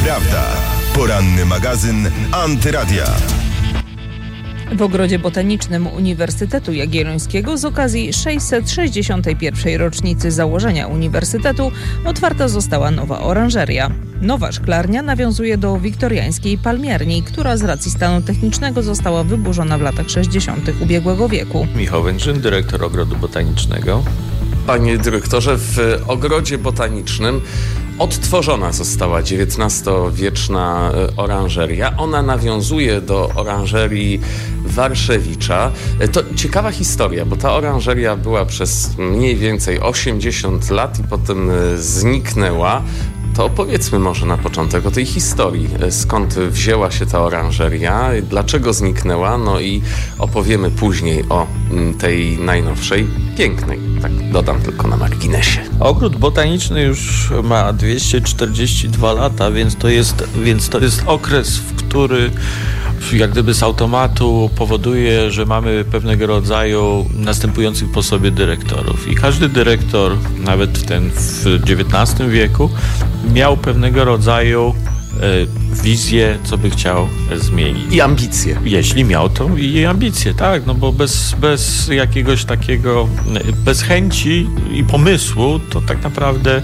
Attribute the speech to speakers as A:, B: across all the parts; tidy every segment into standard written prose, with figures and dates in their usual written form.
A: Prawda. Poranny magazyn Antyradia.
B: W Ogrodzie Botanicznym Uniwersytetu Jagiellońskiego z okazji 661. rocznicy założenia uniwersytetu otwarta została nowa oranżeria. Nowa szklarnia nawiązuje do wiktoriańskiej palmiarni, która z racji stanu technicznego została wyburzona w latach 60. ubiegłego wieku.
C: Michał Węgrzyn, dyrektor Ogrodu Botanicznego.
D: Panie dyrektorze, w Ogrodzie Botanicznym odtworzona została XIX-wieczna oranżeria. Ona nawiązuje do oranżerii Warszewicza. To ciekawa historia, bo ta oranżeria była przez mniej więcej 80 lat i potem zniknęła. To opowiedzmy może na początek o tej historii. Skąd wzięła się ta oranżeria, dlaczego zniknęła, no i opowiemy później o tej najnowszej, pięknej. Tak dodam tylko na marginesie.
C: Ogród Botaniczny już ma 242 lata, więc to jest okres, w który jak gdyby z automatu powoduje, że mamy pewnego rodzaju następujących po sobie dyrektorów. I każdy dyrektor, nawet w XIX wieku, miał pewnego rodzaju wizję, co by chciał zmienić.
D: I ambicje.
C: Jeśli miał to i ambicje, tak, no bo bez jakiegoś takiego, bez chęci i pomysłu, to tak naprawdę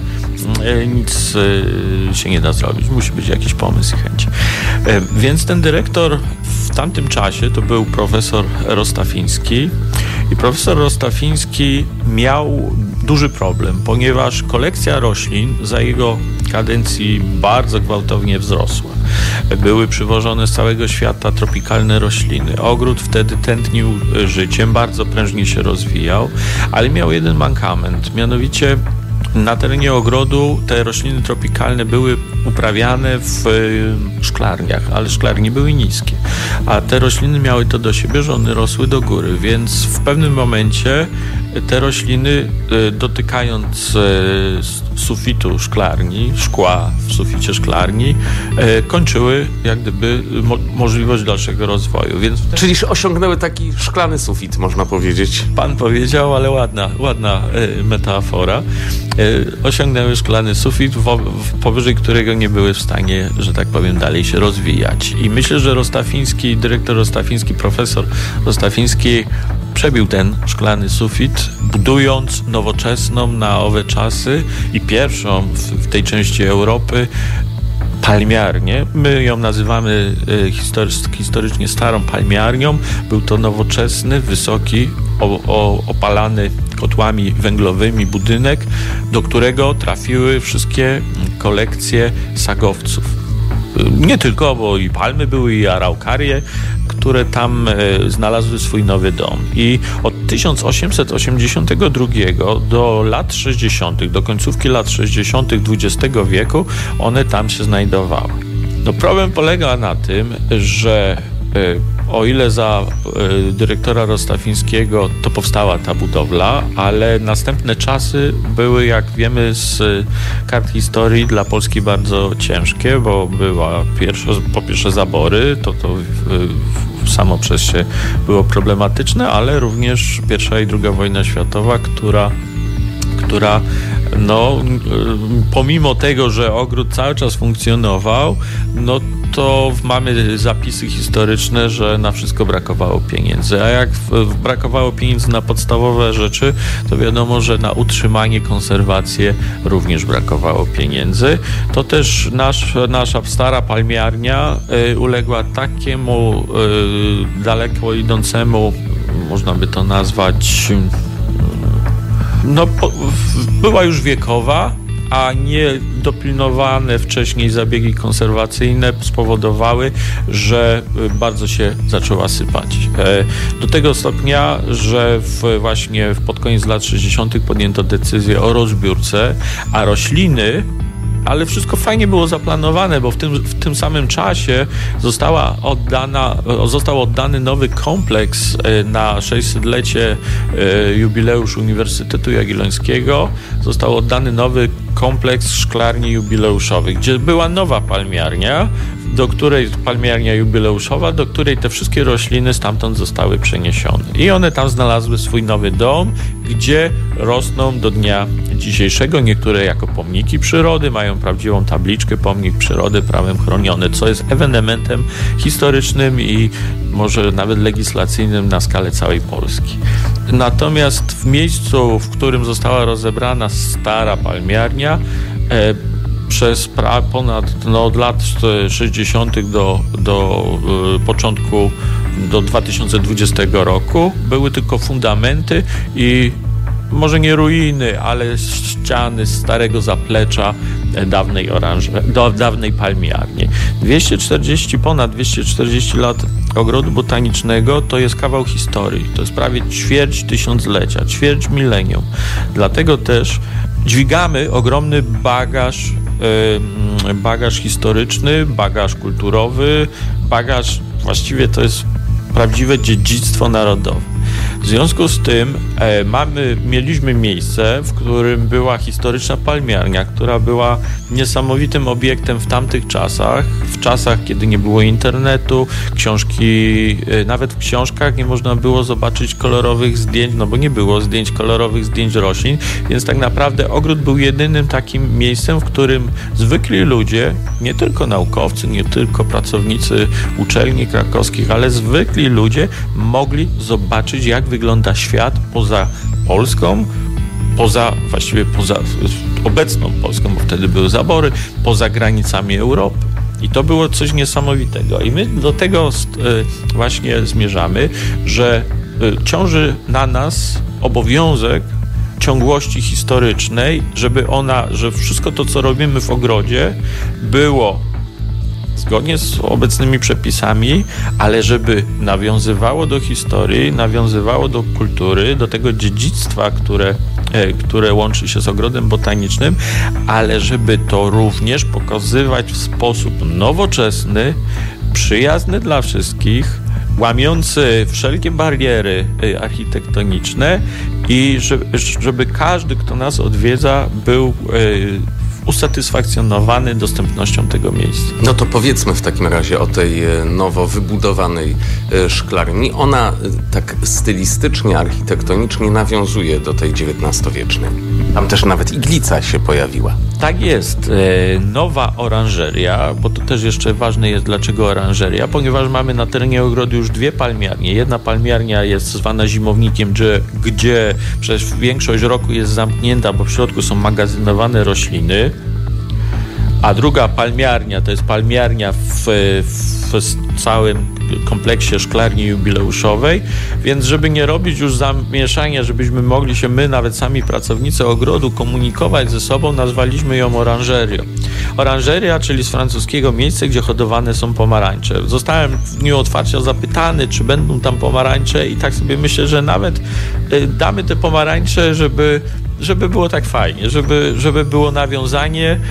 C: nic się nie da zrobić. Musi być jakiś pomysł i chęć. Więc ten dyrektor w tamtym czasie to był profesor Rostafiński i profesor Rostafiński miał duży problem, ponieważ kolekcja roślin za jego kadencji bardzo gwałtownie wzrosła. Były przywożone z całego świata tropikalne rośliny. Ogród wtedy tętnił życiem, bardzo prężnie się rozwijał, ale miał jeden mankament, mianowicie na terenie ogrodu te rośliny tropikalne były uprawiane w szklarniach, ale szklarnie były niskie, a te rośliny miały to do siebie, że one rosły do góry, więc w pewnym momencie te rośliny, dotykając sufitu szklarni, szkła w suficie szklarni, kończyły jak gdyby możliwość dalszego rozwoju. Więc
D: Czyli osiągnęły taki szklany sufit, można powiedzieć.
C: Pan powiedział, ale ładna metafora. Osiągnęły szklany sufit, powyżej którego nie były w stanie, że tak powiem, dalej się rozwijać. I myślę, że Rostafiński, dyrektor Rostafiński, profesor Rostafiński przebił ten szklany sufit, budując nowoczesną na owe czasy i pierwszą w tej części Europy palmiarnię. My ją nazywamy historycznie starą palmiarnią. Był to nowoczesny, wysoki, opalany kotłami węglowymi budynek, do którego trafiły wszystkie kolekcje sagowców. Nie tylko, bo i palmy były, i araukarie, które tam znalazły swój nowy dom. I od 1882 do lat 60., do końcówki lat 60. XX wieku one tam się znajdowały. No problem polega na tym, że o ile za dyrektora Rostafińskiego to powstała ta budowla, ale następne czasy były, jak wiemy z kart historii, dla Polski bardzo ciężkie, bo była po pierwsze zabory, to samo przez się było problematyczne, ale również I i II wojna światowa, która pomimo tego, że ogród cały czas funkcjonował, no to mamy zapisy historyczne, że na wszystko brakowało pieniędzy. A jak brakowało pieniędzy na podstawowe rzeczy, to wiadomo, że na utrzymanie, konserwację również brakowało pieniędzy. To też nasza stara palmiarnia uległa takiemu daleko idącemu, można by to nazwać, była już wiekowa, a niedopilnowane wcześniej zabiegi konserwacyjne spowodowały, że bardzo się zaczęła sypać. Do tego stopnia, że właśnie pod koniec lat 60. podjęto decyzję o rozbiórce, a rośliny, ale wszystko fajnie było zaplanowane, bo w tym samym czasie został oddany nowy kompleks na 600-lecie jubileusz Uniwersytetu Jagiellońskiego. Został oddany nowy kompleks szklarni jubileuszowych, gdzie była nowa palmiarnia do której palmiarnia jubileuszowa, do której te wszystkie rośliny stamtąd zostały przeniesione. I one tam znalazły swój nowy dom, gdzie rosną do dnia dzisiejszego. Niektóre jako pomniki przyrody, mają prawdziwą tabliczkę pomnik przyrody prawem chroniony, co jest ewenementem historycznym i może nawet legislacyjnym na skalę całej Polski. Natomiast w miejscu, w którym została rozebrana stara palmiarnia, przez od lat 60. do początku, do 2020 roku były tylko fundamenty i może nie ruiny, ale ściany starego zaplecza dawnej palmiarni. Ponad 240 lat ogrodu botanicznego to jest kawał historii. To jest prawie ćwierć tysiąclecia, ćwierć milenium. Dlatego też dźwigamy ogromny bagaż historyczny, bagaż kulturowy, właściwie to jest prawdziwe dziedzictwo narodowe. W związku z tym mieliśmy miejsce, w którym była historyczna palmiarnia, która była niesamowitym obiektem w tamtych czasach, w czasach, kiedy nie było internetu, nawet w książkach nie można było zobaczyć kolorowych zdjęć, bo nie było kolorowych zdjęć roślin, więc tak naprawdę ogród był jedynym takim miejscem, w którym zwykli ludzie, nie tylko naukowcy, nie tylko pracownicy uczelni krakowskich, ale zwykli ludzie mogli zobaczyć, jak wygląda świat poza Polską, właściwie poza obecną Polską, bo wtedy były zabory, poza granicami Europy. I to było coś niesamowitego. I my do tego właśnie zmierzamy, że ciąży na nas obowiązek ciągłości historycznej, że wszystko to, co robimy w ogrodzie, było zgodnie z obecnymi przepisami, ale żeby nawiązywało do historii, nawiązywało do kultury, do tego dziedzictwa, które łączy się z ogrodem botanicznym, ale żeby to również pokazywać w sposób nowoczesny, przyjazny dla wszystkich, łamiący wszelkie bariery architektoniczne i żeby każdy, kto nas odwiedza, był usatysfakcjonowany dostępnością tego miejsca.
D: No to powiedzmy w takim razie o tej nowo wybudowanej szklarni. Ona tak stylistycznie, architektonicznie nawiązuje do tej XIX-wiecznej. Tam też nawet iglica się pojawiła.
C: Tak jest. Nowa oranżeria, bo to też jeszcze ważne jest, dlaczego oranżeria, ponieważ mamy na terenie ogrodu już dwie palmiarnie. Jedna palmiarnia jest zwana zimownikiem, gdzie przez większość roku jest zamknięta, bo w środku są magazynowane rośliny, a druga palmiarnia to jest palmiarnia w całym kompleksie szklarni jubileuszowej, więc żeby nie robić już zamieszania, żebyśmy mogli się nawet sami pracownicy ogrodu komunikować ze sobą, nazwaliśmy ją oranżerią. Oranżeria, czyli z francuskiego miejsce, gdzie hodowane są pomarańcze. Zostałem w dniu otwarcia zapytany, czy będą tam pomarańcze i tak sobie myślę, że nawet damy te pomarańcze, żeby było tak fajnie, żeby było nawiązanie,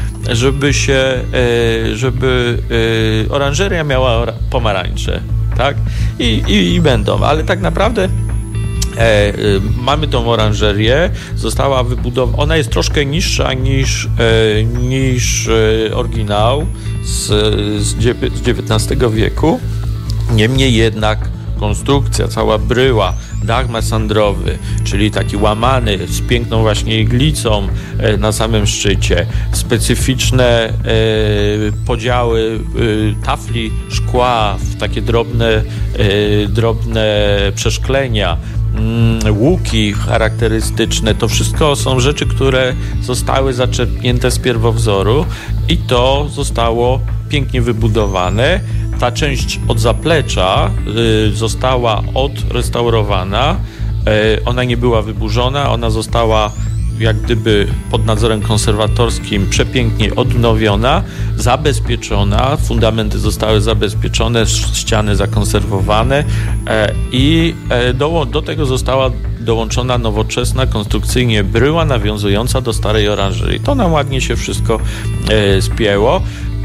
C: żeby oranżeria miała pomarańcze, tak? I będą, ale tak naprawdę mamy tą oranżerię, została wybudowana, ona jest troszkę niższa niż oryginał z XIX wieku, niemniej jednak konstrukcja, cała bryła, dach masandrowy, czyli taki łamany z piękną właśnie iglicą na samym szczycie, specyficzne podziały tafli szkła w takie drobne przeszklenia, łuki charakterystyczne, to wszystko są rzeczy, które zostały zaczerpnięte z pierwowzoru i to zostało pięknie wybudowane. Ta część od zaplecza została odrestaurowana, ona nie była wyburzona, ona została jak gdyby pod nadzorem konserwatorskim przepięknie odnowiona, zabezpieczona, fundamenty zostały zabezpieczone, ściany zakonserwowane i do tego została dołączona nowoczesna konstrukcyjnie bryła nawiązująca do starej oranżerii. To nam ładnie się wszystko spięło.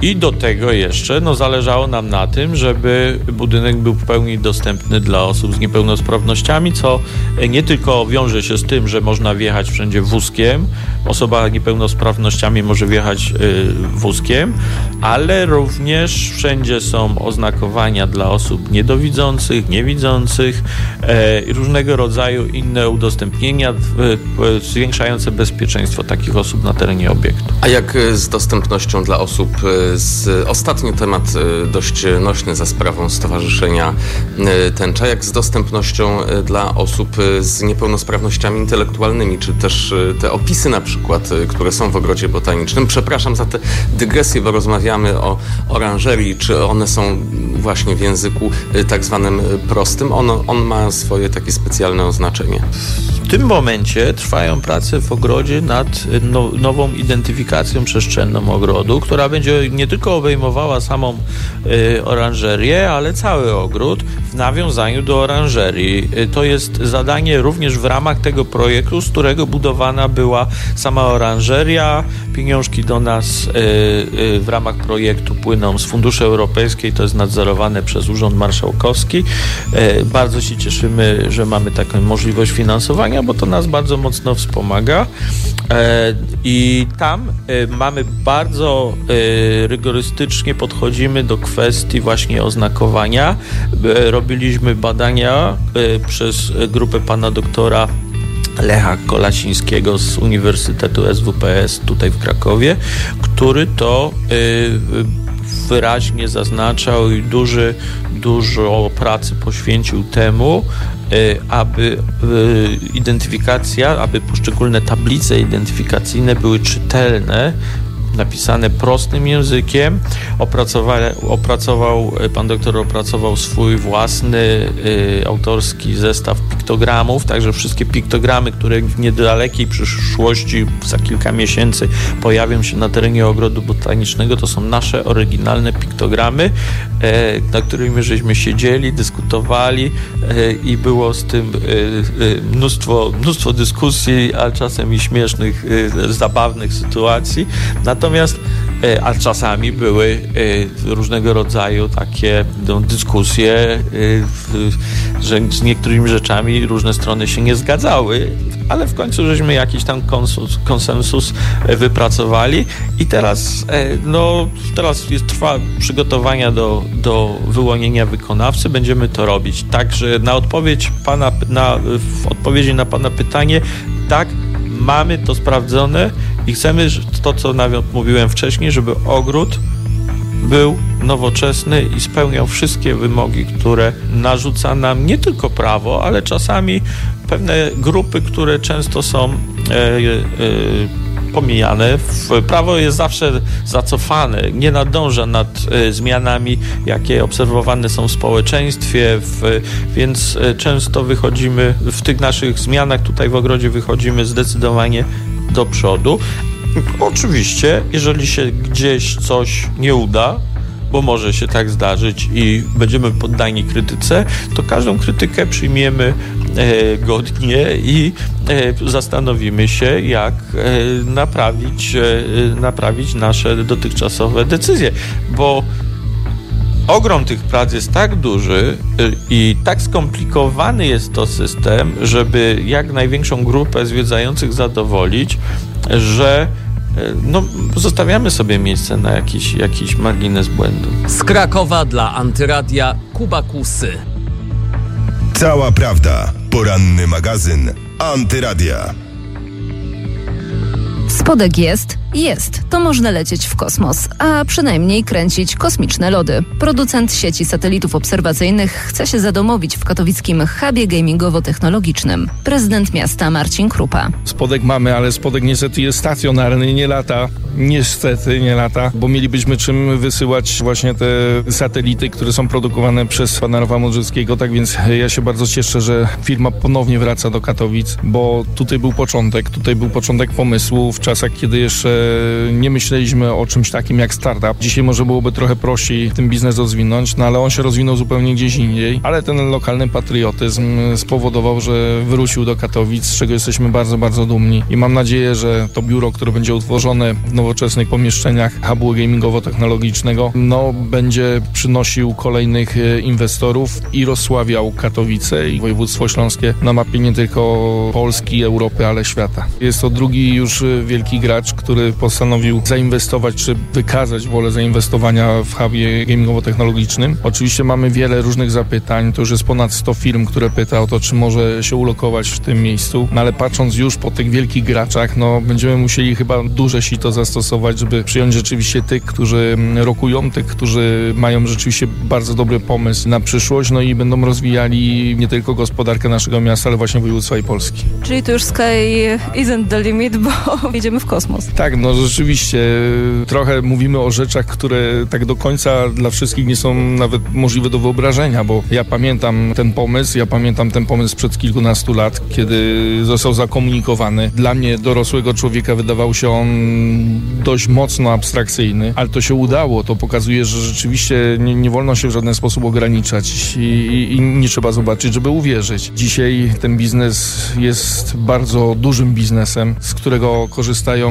C: I do tego jeszcze zależało nam na tym, żeby budynek był w pełni dostępny dla osób z niepełnosprawnościami, co nie tylko wiąże się z tym, że można wjechać wszędzie wózkiem, osoba z niepełnosprawnościami może wjechać wózkiem, ale również wszędzie są oznakowania dla osób niedowidzących, niewidzących, różnego rodzaju inne udostępnienia zwiększające bezpieczeństwo takich osób na terenie obiektu.
D: A jak z dostępnością dla osób ostatni temat dość nośny za sprawą Stowarzyszenia Tęcza, jak z dostępnością dla osób z niepełnosprawnościami intelektualnymi, czy też te opisy na przykład, które są w Ogrodzie Botanicznym. Przepraszam za te dygresje, bo rozmawiamy o oranżerii, czy one są właśnie w języku tak zwanym prostym. On ma swoje takie specjalne oznaczenie.
C: W tym momencie trwają prace w ogrodzie nad nową identyfikacją przestrzenną ogrodu, która będzie nie tylko obejmowała samą oranżerię, ale cały ogród w nawiązaniu do oranżerii. To jest zadanie również w ramach tego projektu, z którego budowana była sama oranżeria. Pieniążki do nas w ramach projektu płyną z funduszy europejskich, to jest nadzorowane przez Urząd Marszałkowski. Bardzo się cieszymy, że mamy taką możliwość finansowania, bo to nas bardzo mocno wspomaga. I tam mamy bardzo rygorystycznie podchodzimy do kwestii właśnie oznakowania. Robiliśmy badania przez grupę pana doktora Lecha Kolasińskiego z Uniwersytetu SWPS tutaj w Krakowie, który to wyraźnie zaznaczał i dużo pracy poświęcił temu, aby aby poszczególne tablice identyfikacyjne były czytelne, napisane prostym językiem. Pan doktor opracował swój własny autorski zestaw piktogramów, także wszystkie piktogramy, które w niedalekiej przyszłości za kilka miesięcy pojawią się na terenie Ogrodu Botanicznego, to są nasze oryginalne piktogramy, na którymi żeśmy siedzieli, dyskutowali i było z tym mnóstwo dyskusji, a czasem i śmiesznych, zabawnych sytuacji. Natomiast, a czasami były różnego rodzaju takie dyskusje, że z niektórymi rzeczami różne strony się nie zgadzały, ale w końcu żeśmy jakiś tam konsensus wypracowali i teraz trwa przygotowania do wyłonienia wykonawcy. Będziemy to robić. Także w odpowiedzi na pana pytanie, tak, mamy to sprawdzone i chcemy to, co mówiłem wcześniej, żeby ogród był nowoczesny i spełniał wszystkie wymogi, które narzuca nam nie tylko prawo, ale czasami pewne grupy, które często są pomijane. Prawo jest zawsze zacofane, nie nadąża nad zmianami, jakie obserwowane są w społeczeństwie, więc często wychodzimy w tych naszych zmianach tutaj w ogrodzie wychodzimy zdecydowanie do przodu. Oczywiście, jeżeli się gdzieś coś nie uda, bo może się tak zdarzyć i będziemy poddani krytyce, to każdą krytykę przyjmiemy godnie i zastanowimy się, jak naprawić nasze dotychczasowe decyzje, bo ogrom tych prac jest tak duży i tak skomplikowany jest to system, żeby jak największą grupę zwiedzających zadowolić, że zostawiamy sobie miejsce na jakiś margines błędu.
E: Z Krakowa dla Antyradia Kuba Kusy.
A: Cała prawda. Poranny magazyn Antyradia.
F: Spodek jest. To można lecieć w kosmos, a przynajmniej kręcić kosmiczne lody. Producent sieci satelitów obserwacyjnych chce się zadomowić w katowickim hubie gamingowo-technologicznym. Prezydent miasta Marcin Krupa.
G: Spodek mamy, ale spodek niestety jest stacjonarny, nie lata. Niestety nie lata, bo mielibyśmy czym wysyłać właśnie te satelity, które są produkowane przez pana Rafała Modrzewskiego. Tak więc ja się bardzo cieszę, że firma ponownie wraca do Katowic, bo tutaj był początek pomysłu w czasach, kiedy jeszcze nie myśleliśmy o czymś takim jak startup. Dzisiaj może byłoby trochę prościej ten biznes rozwinąć, no ale on się rozwinął zupełnie gdzieś indziej. Ale ten lokalny patriotyzm spowodował, że wrócił do Katowic, z czego jesteśmy bardzo, bardzo dumni. I mam nadzieję, że to biuro, które będzie utworzone w nowoczesnych pomieszczeniach hubu gamingowo-technologicznego, będzie przynosił kolejnych inwestorów i rozsławiał Katowice i województwo śląskie na mapie nie tylko Polski, Europy, ale świata. Jest to drugi już wielki gracz, który postanowił zainwestować, czy wykazać wolę zainwestowania w hubie gamingowo-technologicznym. Oczywiście mamy wiele różnych zapytań, to już jest ponad 100 firm, które pyta o to, czy może się ulokować w tym miejscu, ale patrząc już po tych wielkich graczach, będziemy musieli chyba duże sito zastosować, żeby przyjąć rzeczywiście tych, którzy rokują, tych, którzy mają rzeczywiście bardzo dobry pomysł na przyszłość, i będą rozwijali nie tylko gospodarkę naszego miasta, ale właśnie województwa i Polski.
F: Czyli to już sky isn't the limit, bo idziemy w kosmos.
G: Tak, rzeczywiście. Trochę mówimy o rzeczach, które tak do końca dla wszystkich nie są nawet możliwe do wyobrażenia, bo ja pamiętam ten pomysł sprzed kilkunastu lat, kiedy został zakomunikowany. Dla mnie, dorosłego człowieka, wydawał się on dość mocno abstrakcyjny, ale to się udało. To pokazuje, że rzeczywiście nie wolno się w żaden sposób ograniczać i nie trzeba zobaczyć, żeby uwierzyć. Dzisiaj ten biznes jest bardzo dużym biznesem, z którego korzystają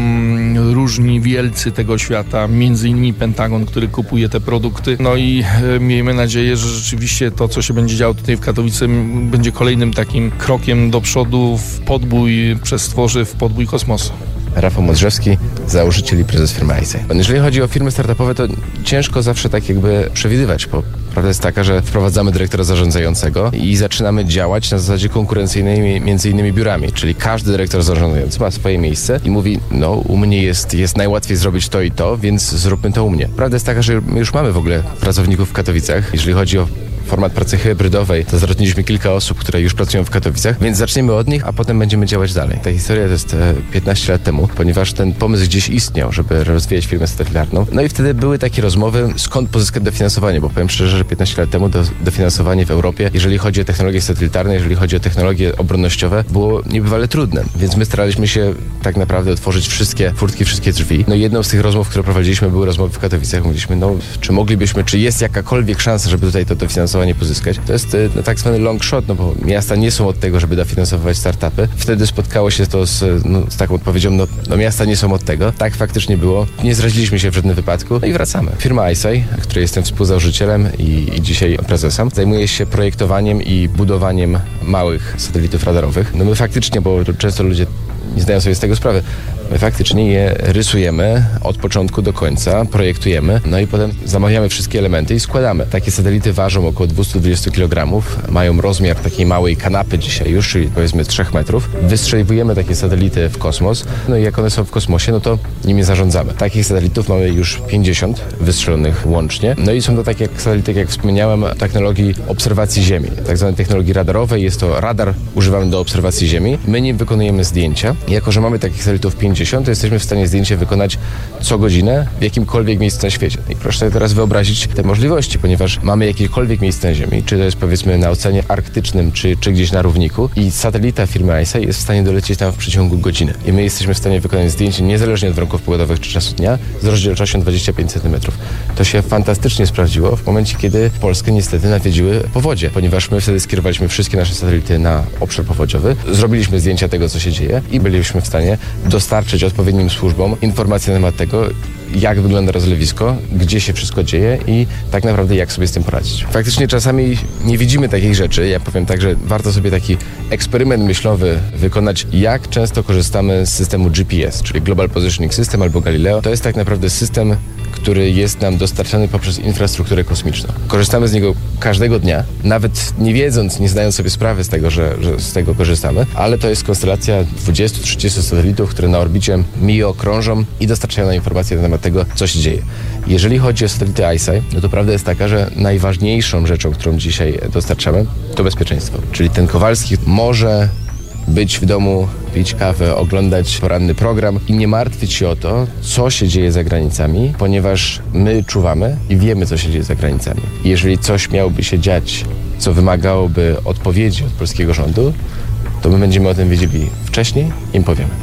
G: różni wielcy tego świata, między innymi Pentagon, który kupuje te produkty. I miejmy nadzieję, że rzeczywiście to, co się będzie działo tutaj w Katowice, będzie kolejnym takim krokiem do przodu w podbój przestworzy, w podbój kosmosu.
H: Rafał Modrzewski, założyciel i prezes firmy ICEY. Jeżeli chodzi o firmy startupowe, to ciężko zawsze tak jakby przewidywać, bo prawda jest taka, że wprowadzamy dyrektora zarządzającego i zaczynamy działać na zasadzie konkurencyjnej między innymi biurami, czyli każdy dyrektor zarządzający ma swoje miejsce i mówi, u mnie jest najłatwiej zrobić to i to, więc zróbmy to u mnie. Prawda jest taka, że my już mamy w ogóle pracowników w Katowicach. Jeżeli chodzi o format pracy hybrydowej, to zatrudniliśmy kilka osób, które już pracują w Katowicach, więc zaczniemy od nich, a potem będziemy działać dalej. Ta historia to jest 15 lat temu, ponieważ ten pomysł gdzieś istniał, żeby rozwijać firmę satelitarną. I wtedy były takie rozmowy, skąd pozyskać dofinansowanie, bo powiem szczerze, że 15 lat temu dofinansowanie w Europie, jeżeli chodzi o technologie satelitarne, jeżeli chodzi o technologie obronnościowe, było niebywale trudne, więc my staraliśmy się tak naprawdę otworzyć wszystkie furtki, wszystkie drzwi. Jedną z tych rozmów, które prowadziliśmy, były rozmowy w Katowicach. Mówiliśmy, czy moglibyśmy, czy jest jakakolwiek szansa, żeby tutaj to dofinansowanie pozyskać. To jest tak zwany long shot, bo miasta nie są od tego, żeby dofinansowywać startupy. Wtedy spotkało się to z taką odpowiedzią, miasta nie są od tego. Tak faktycznie było. Nie zraziliśmy się w żadnym wypadku. I wracamy. Firma ICEY, której jestem współzałożycielem i dzisiaj prezesem, zajmuje się projektowaniem i budowaniem małych satelitów radarowych. My faktycznie, bo często ludzie nie zdają sobie z tego sprawy, my faktycznie je rysujemy od początku do końca, projektujemy, i potem zamawiamy wszystkie elementy i składamy. Takie satelity ważą około 220 kg, mają rozmiar takiej małej kanapy dzisiaj już, czyli powiedzmy 3 metrów. Wystrzeliwujemy takie satelity w kosmos, i jak one są w kosmosie, to nimi zarządzamy. Takich satelitów mamy już 50 wystrzelonych łącznie. I są to takie satelity, jak wspomniałem, technologii obserwacji Ziemi, tak zwanej technologii radarowej. Jest to radar używany do obserwacji Ziemi. My nim wykonujemy zdjęcia. Jako że mamy takich satelitów 50, to jesteśmy w stanie zdjęcie wykonać co godzinę w jakimkolwiek miejscu na świecie. I proszę sobie teraz wyobrazić te możliwości, ponieważ mamy jakiekolwiek miejsce na Ziemi, czy to jest powiedzmy na Oceanie Arktycznym, czy gdzieś na równiku i satelita firmy ICEY jest w stanie dolecieć tam w przeciągu godziny. I my jesteśmy w stanie wykonać zdjęcie niezależnie od warunków pogodowych czy czasu dnia z rozdzielczością 25 cm. To się fantastycznie sprawdziło w momencie, kiedy Polskę niestety nawiedziły powodzie, ponieważ my wtedy skierowaliśmy wszystkie nasze satelity na obszar powodziowy, zrobiliśmy zdjęcia tego, co się dzieje i byliśmy w stanie dostarczyć odpowiednim służbom informacje na temat tego, jak wygląda rozlewisko, gdzie się wszystko dzieje i tak naprawdę jak sobie z tym poradzić. Faktycznie czasami nie widzimy takich rzeczy. Ja powiem tak, że warto sobie taki eksperyment myślowy wykonać, jak często korzystamy z systemu GPS, czyli Global Positioning System albo Galileo. To jest tak naprawdę system, który jest nam dostarczany poprzez infrastrukturę kosmiczną. Korzystamy z niego każdego dnia, nawet nie wiedząc, nie zdając sobie sprawy z tego, że z tego korzystamy, ale to jest konstelacja 20-30 satelitów, które na orbicie MIO krążą i dostarczają nam informacje na temat tego, co się dzieje. Jeżeli chodzi o satelity ICEY, to prawda jest taka, że najważniejszą rzeczą, którą dzisiaj dostarczamy, to bezpieczeństwo. Czyli ten Kowalski może być w domu, pić kawę, oglądać poranny program i nie martwić się o to, co się dzieje za granicami, ponieważ my czuwamy i wiemy, co się dzieje za granicami. I jeżeli coś miałoby się dziać, co wymagałoby odpowiedzi od polskiego rządu, to my będziemy o tym wiedzieli wcześniej i im powiemy.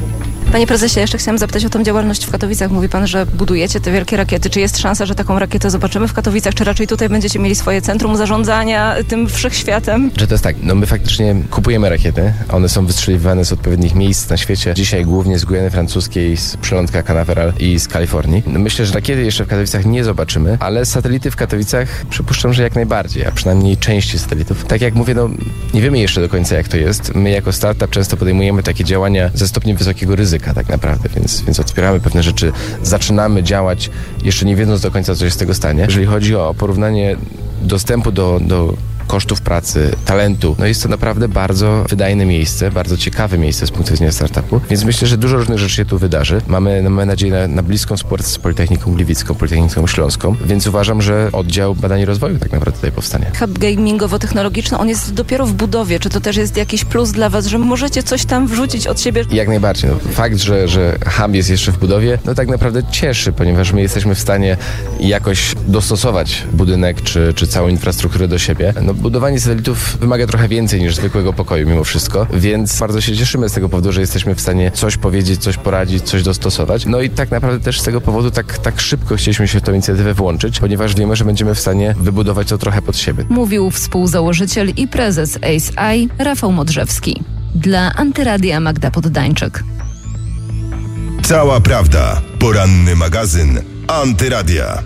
F: Panie prezesie, jeszcze chciałam zapytać o tą działalność w Katowicach. Mówi pan, że budujecie te wielkie rakiety. Czy jest szansa, że taką rakietę zobaczymy w Katowicach, czy raczej tutaj będziecie mieli swoje centrum zarządzania tym wszechświatem?
H: Że to jest tak, my faktycznie kupujemy rakiety, one są wystrzeliwane z odpowiednich miejsc na świecie, dzisiaj głównie z Gujany Francuskiej, z przylądka Canaveral i z Kalifornii. Myślę, że rakiety jeszcze w Katowicach nie zobaczymy, ale satelity w Katowicach przypuszczam, że jak najbardziej, a przynajmniej części satelitów. Tak jak mówię, nie wiemy jeszcze do końca jak to jest. My jako startup często podejmujemy takie działania ze stopniem wysokiego ryzyka tak naprawdę, więc otwieramy pewne rzeczy, zaczynamy działać jeszcze nie wiedząc do końca co się z tego stanie. Jeżeli chodzi o porównanie dostępu do kosztów pracy, talentu, jest to naprawdę bardzo wydajne miejsce, bardzo ciekawe miejsce z punktu widzenia startupu, więc myślę, że dużo różnych rzeczy się tu wydarzy. Mamy nadzieję na bliską współpracę z Politechniką Gliwicką, Politechniką Śląską, więc uważam, że oddział badań i rozwoju tak naprawdę tutaj powstanie.
F: Hub gamingowo-technologiczny, on jest dopiero w budowie. Czy to też jest jakiś plus dla was, że możecie coś tam wrzucić od siebie?
H: Jak najbardziej. Fakt, że hub jest jeszcze w budowie, tak naprawdę cieszy, ponieważ my jesteśmy w stanie jakoś dostosować budynek czy całą infrastrukturę do siebie. Budowanie satelitów wymaga trochę więcej niż zwykłego pokoju mimo wszystko, więc bardzo się cieszymy z tego powodu, że jesteśmy w stanie coś powiedzieć, coś poradzić, coś dostosować. I tak naprawdę też z tego powodu tak szybko chcieliśmy się w tę inicjatywę włączyć, ponieważ wiemy, że będziemy w stanie wybudować to trochę pod siebie.
F: Mówił współzałożyciel i prezes ACE Rafał Modrzewski. Dla Antyradia Magda Poddańczyk.
A: Cała prawda. Poranny magazyn Antyradia.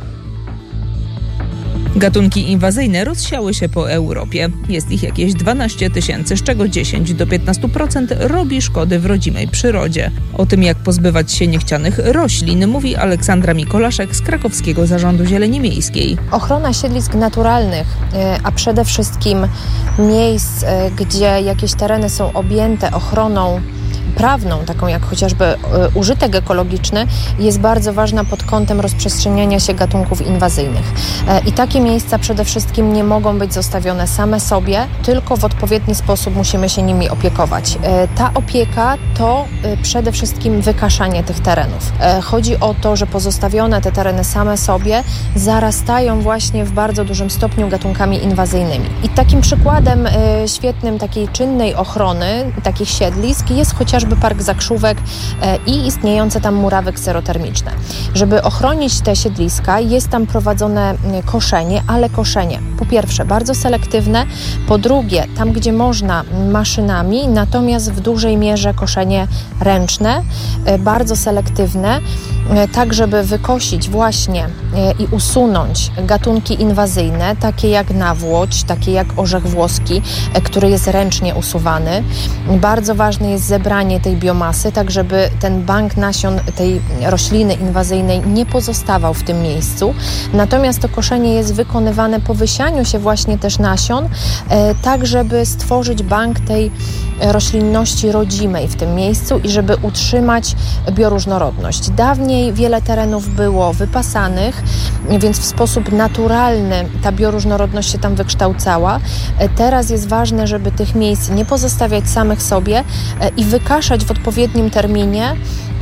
B: Gatunki inwazyjne rozsiały się po Europie. Jest ich jakieś 12 000, z czego 10 do 15% robi szkody w rodzimej przyrodzie. O tym, jak pozbywać się niechcianych roślin, mówi Aleksandra Mikolaszek z Krakowskiego Zarządu Zieleni Miejskiej.
I: Ochrona siedlisk naturalnych, a przede wszystkim miejsc, gdzie jakieś tereny są objęte ochroną prawną, taką jak chociażby użytek ekologiczny, jest bardzo ważna pod kątem rozprzestrzeniania się gatunków inwazyjnych. I takie miejsca przede wszystkim nie mogą być zostawione same sobie, tylko w odpowiedni sposób musimy się nimi opiekować. Ta opieka to przede wszystkim wykaszanie tych terenów. Chodzi o to, że pozostawione te tereny same sobie zarastają właśnie w bardzo dużym stopniu gatunkami inwazyjnymi. I takim przykładem świetnym takiej czynnej ochrony takich siedlisk jest chociażby Park Zakrzówek i istniejące tam murawy kserotermiczne. Żeby ochronić te siedliska, jest tam prowadzone koszenie, ale koszenie po pierwsze bardzo selektywne, po drugie tam gdzie można maszynami, natomiast w dużej mierze koszenie ręczne, bardzo selektywne, tak żeby wykosić właśnie i usunąć gatunki inwazyjne, takie jak nawłoć, takie jak orzech włoski, który jest ręcznie usuwany. Bardzo ważne jest zebranie tej biomasy, tak żeby ten bank nasion tej rośliny inwazyjnej nie pozostawał w tym miejscu. Natomiast to koszenie jest wykonywane po wysianiu się właśnie też nasion, tak żeby stworzyć bank tej roślinności rodzimej w tym miejscu i żeby utrzymać bioróżnorodność. Dawniej wiele terenów było wypasanych, więc w sposób naturalny ta bioróżnorodność się tam wykształcała. Teraz jest ważne, żeby tych miejsc nie pozostawiać samych sobie i wykaszać w odpowiednim terminie,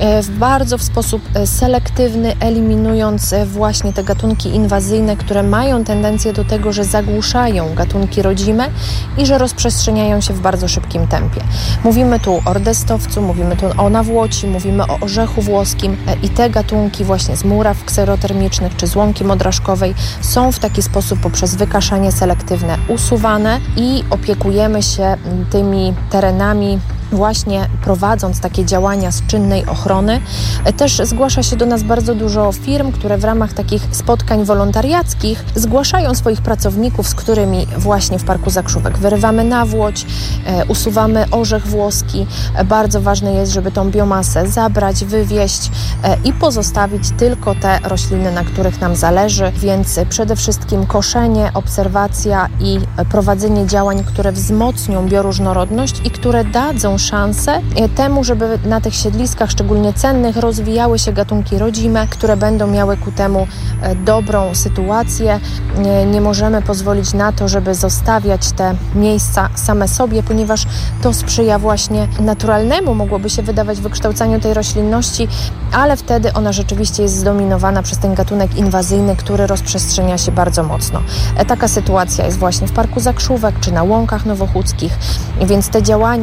I: w sposób selektywny, eliminując właśnie te gatunki inwazyjne, które mają tendencję do tego, że zagłuszają gatunki rodzime i że rozprzestrzeniają się w bardzo szybkim tempie. Mówimy tu o rdestowcu, mówimy tu o nawłoci, mówimy o orzechu włoskim i te gatunki właśnie z muraw kserotermicznych czy z łąki modraszkowej są w taki sposób poprzez wykaszanie selektywne usuwane i opiekujemy się tymi terenami właśnie prowadząc takie działania z czynnej ochrony. Też zgłasza się do nas bardzo dużo firm, które w ramach takich spotkań wolontariackich zgłaszają swoich pracowników, z którymi właśnie w Parku Zakrzówek wyrywamy nawłoć, usuwamy orzech włoski. Bardzo ważne jest, żeby tą biomasę zabrać, wywieźć i pozostawić tylko te rośliny, na których nam zależy, więc przede wszystkim koszenie, obserwacja i prowadzenie działań, które wzmocnią bioróżnorodność i które dadzą szansę temu, żeby na tych siedliskach, szczególnie cennych, rozwijały się gatunki rodzime, które będą miały ku temu dobrą sytuację. Nie możemy pozwolić na to, żeby zostawiać te miejsca same sobie, ponieważ to sprzyja właśnie naturalnemu, mogłoby się wydawać, wykształcaniu tej roślinności, ale wtedy ona rzeczywiście jest zdominowana przez ten gatunek inwazyjny, który rozprzestrzenia się bardzo mocno. Taka sytuacja jest właśnie w Parku Zakrzówek czy na Łąkach Nowochódzkich, więc te działania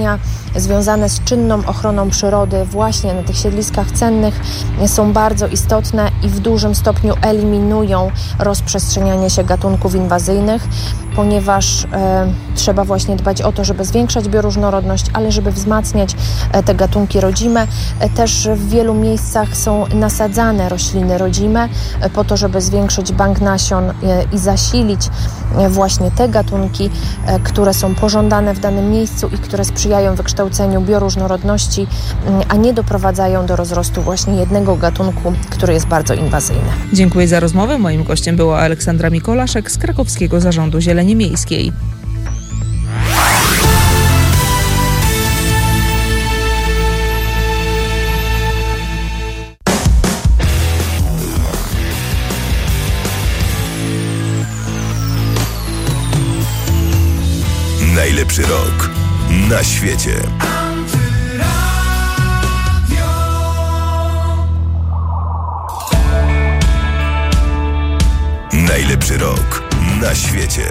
I: związane z czynną ochroną przyrody właśnie na tych siedliskach cennych są bardzo istotne i w dużym stopniu eliminują rozprzestrzenianie się gatunków inwazyjnych, ponieważ trzeba właśnie dbać o to, żeby zwiększać bioróżnorodność, ale żeby wzmacniać te gatunki rodzime. Też w wielu miejscach są nasadzane rośliny rodzime po to, żeby zwiększyć bank nasion i zasilić właśnie te gatunki, które są pożądane w danym miejscu i które sprzyjają wykształceniu bioróżnorodności, a nie doprowadzają do rozrostu właśnie jednego gatunku, który jest bardzo inwazyjny.
B: Dziękuję za rozmowę. Moim gościem była Aleksandra Mikolaszek z Krakowskiego Zarządu Zieleni Miejskiej.
A: Najlepszy rok na świecie. Najlepszy rok na świecie.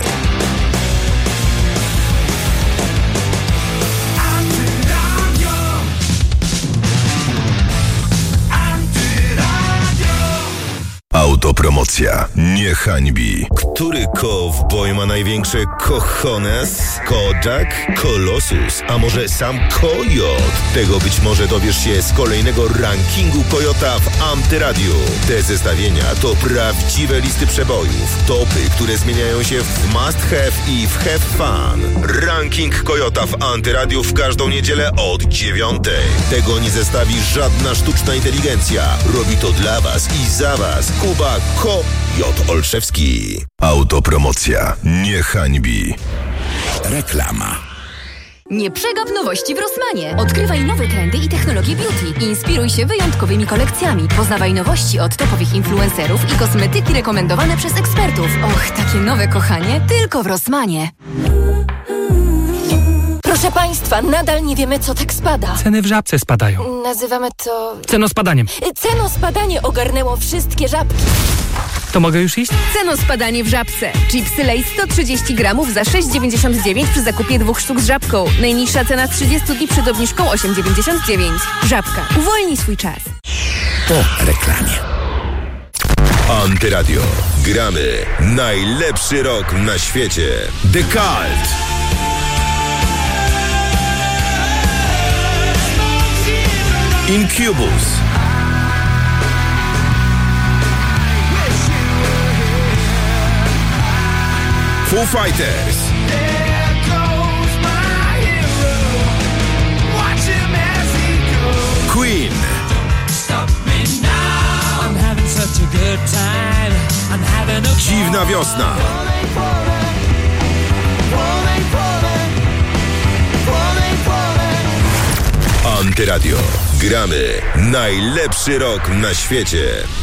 A: Autopromocja nie hańbi. Który cowboy ma największe cojones? Kojak? Colossus? A może sam Kojot? Tego być może dowiesz się z kolejnego rankingu Kojota w Antyradiu. Te zestawienia to prawdziwe listy przebojów. Topy, które zmieniają się w must have i w have fun. Ranking Kojota w Antyradiu w każdą niedzielę od 9:00. Tego nie zestawi żadna sztuczna inteligencja. Robi to dla was i za was Kuba Kojot Olszewski. Autopromocja nie hańbi. Reklama.
J: Nie przegap nowości w Rossmanie. Odkrywaj nowe trendy i technologie beauty. Inspiruj się wyjątkowymi kolekcjami. Poznawaj nowości od topowych influencerów i kosmetyki rekomendowane przez ekspertów. Och, takie nowe kochanie, tylko w Rossmanie.
K: Proszę Państwa, nadal nie wiemy, co tak spada.
L: Ceny w Żabce spadają.
K: Nazywamy to...
L: Cenospadaniem.
K: Cenospadanie ogarnęło wszystkie żabki.
L: To mogę już iść?
J: Cenospadanie w Żabce. Chipsy Lay's 130 gramów za 6,99 przy zakupie 2 sztuk z żabką. Najniższa cena z 30 dni przed obniżką 8,99. Żabka. Uwolnij swój czas.
A: Po reklamie. Antyradio. Gramy najlepszy rok na świecie. The Cult. Incubus. Foo Fighters. Queen. Dziwna wiosna. Antyradio. Gramy najlepszy rok na świecie.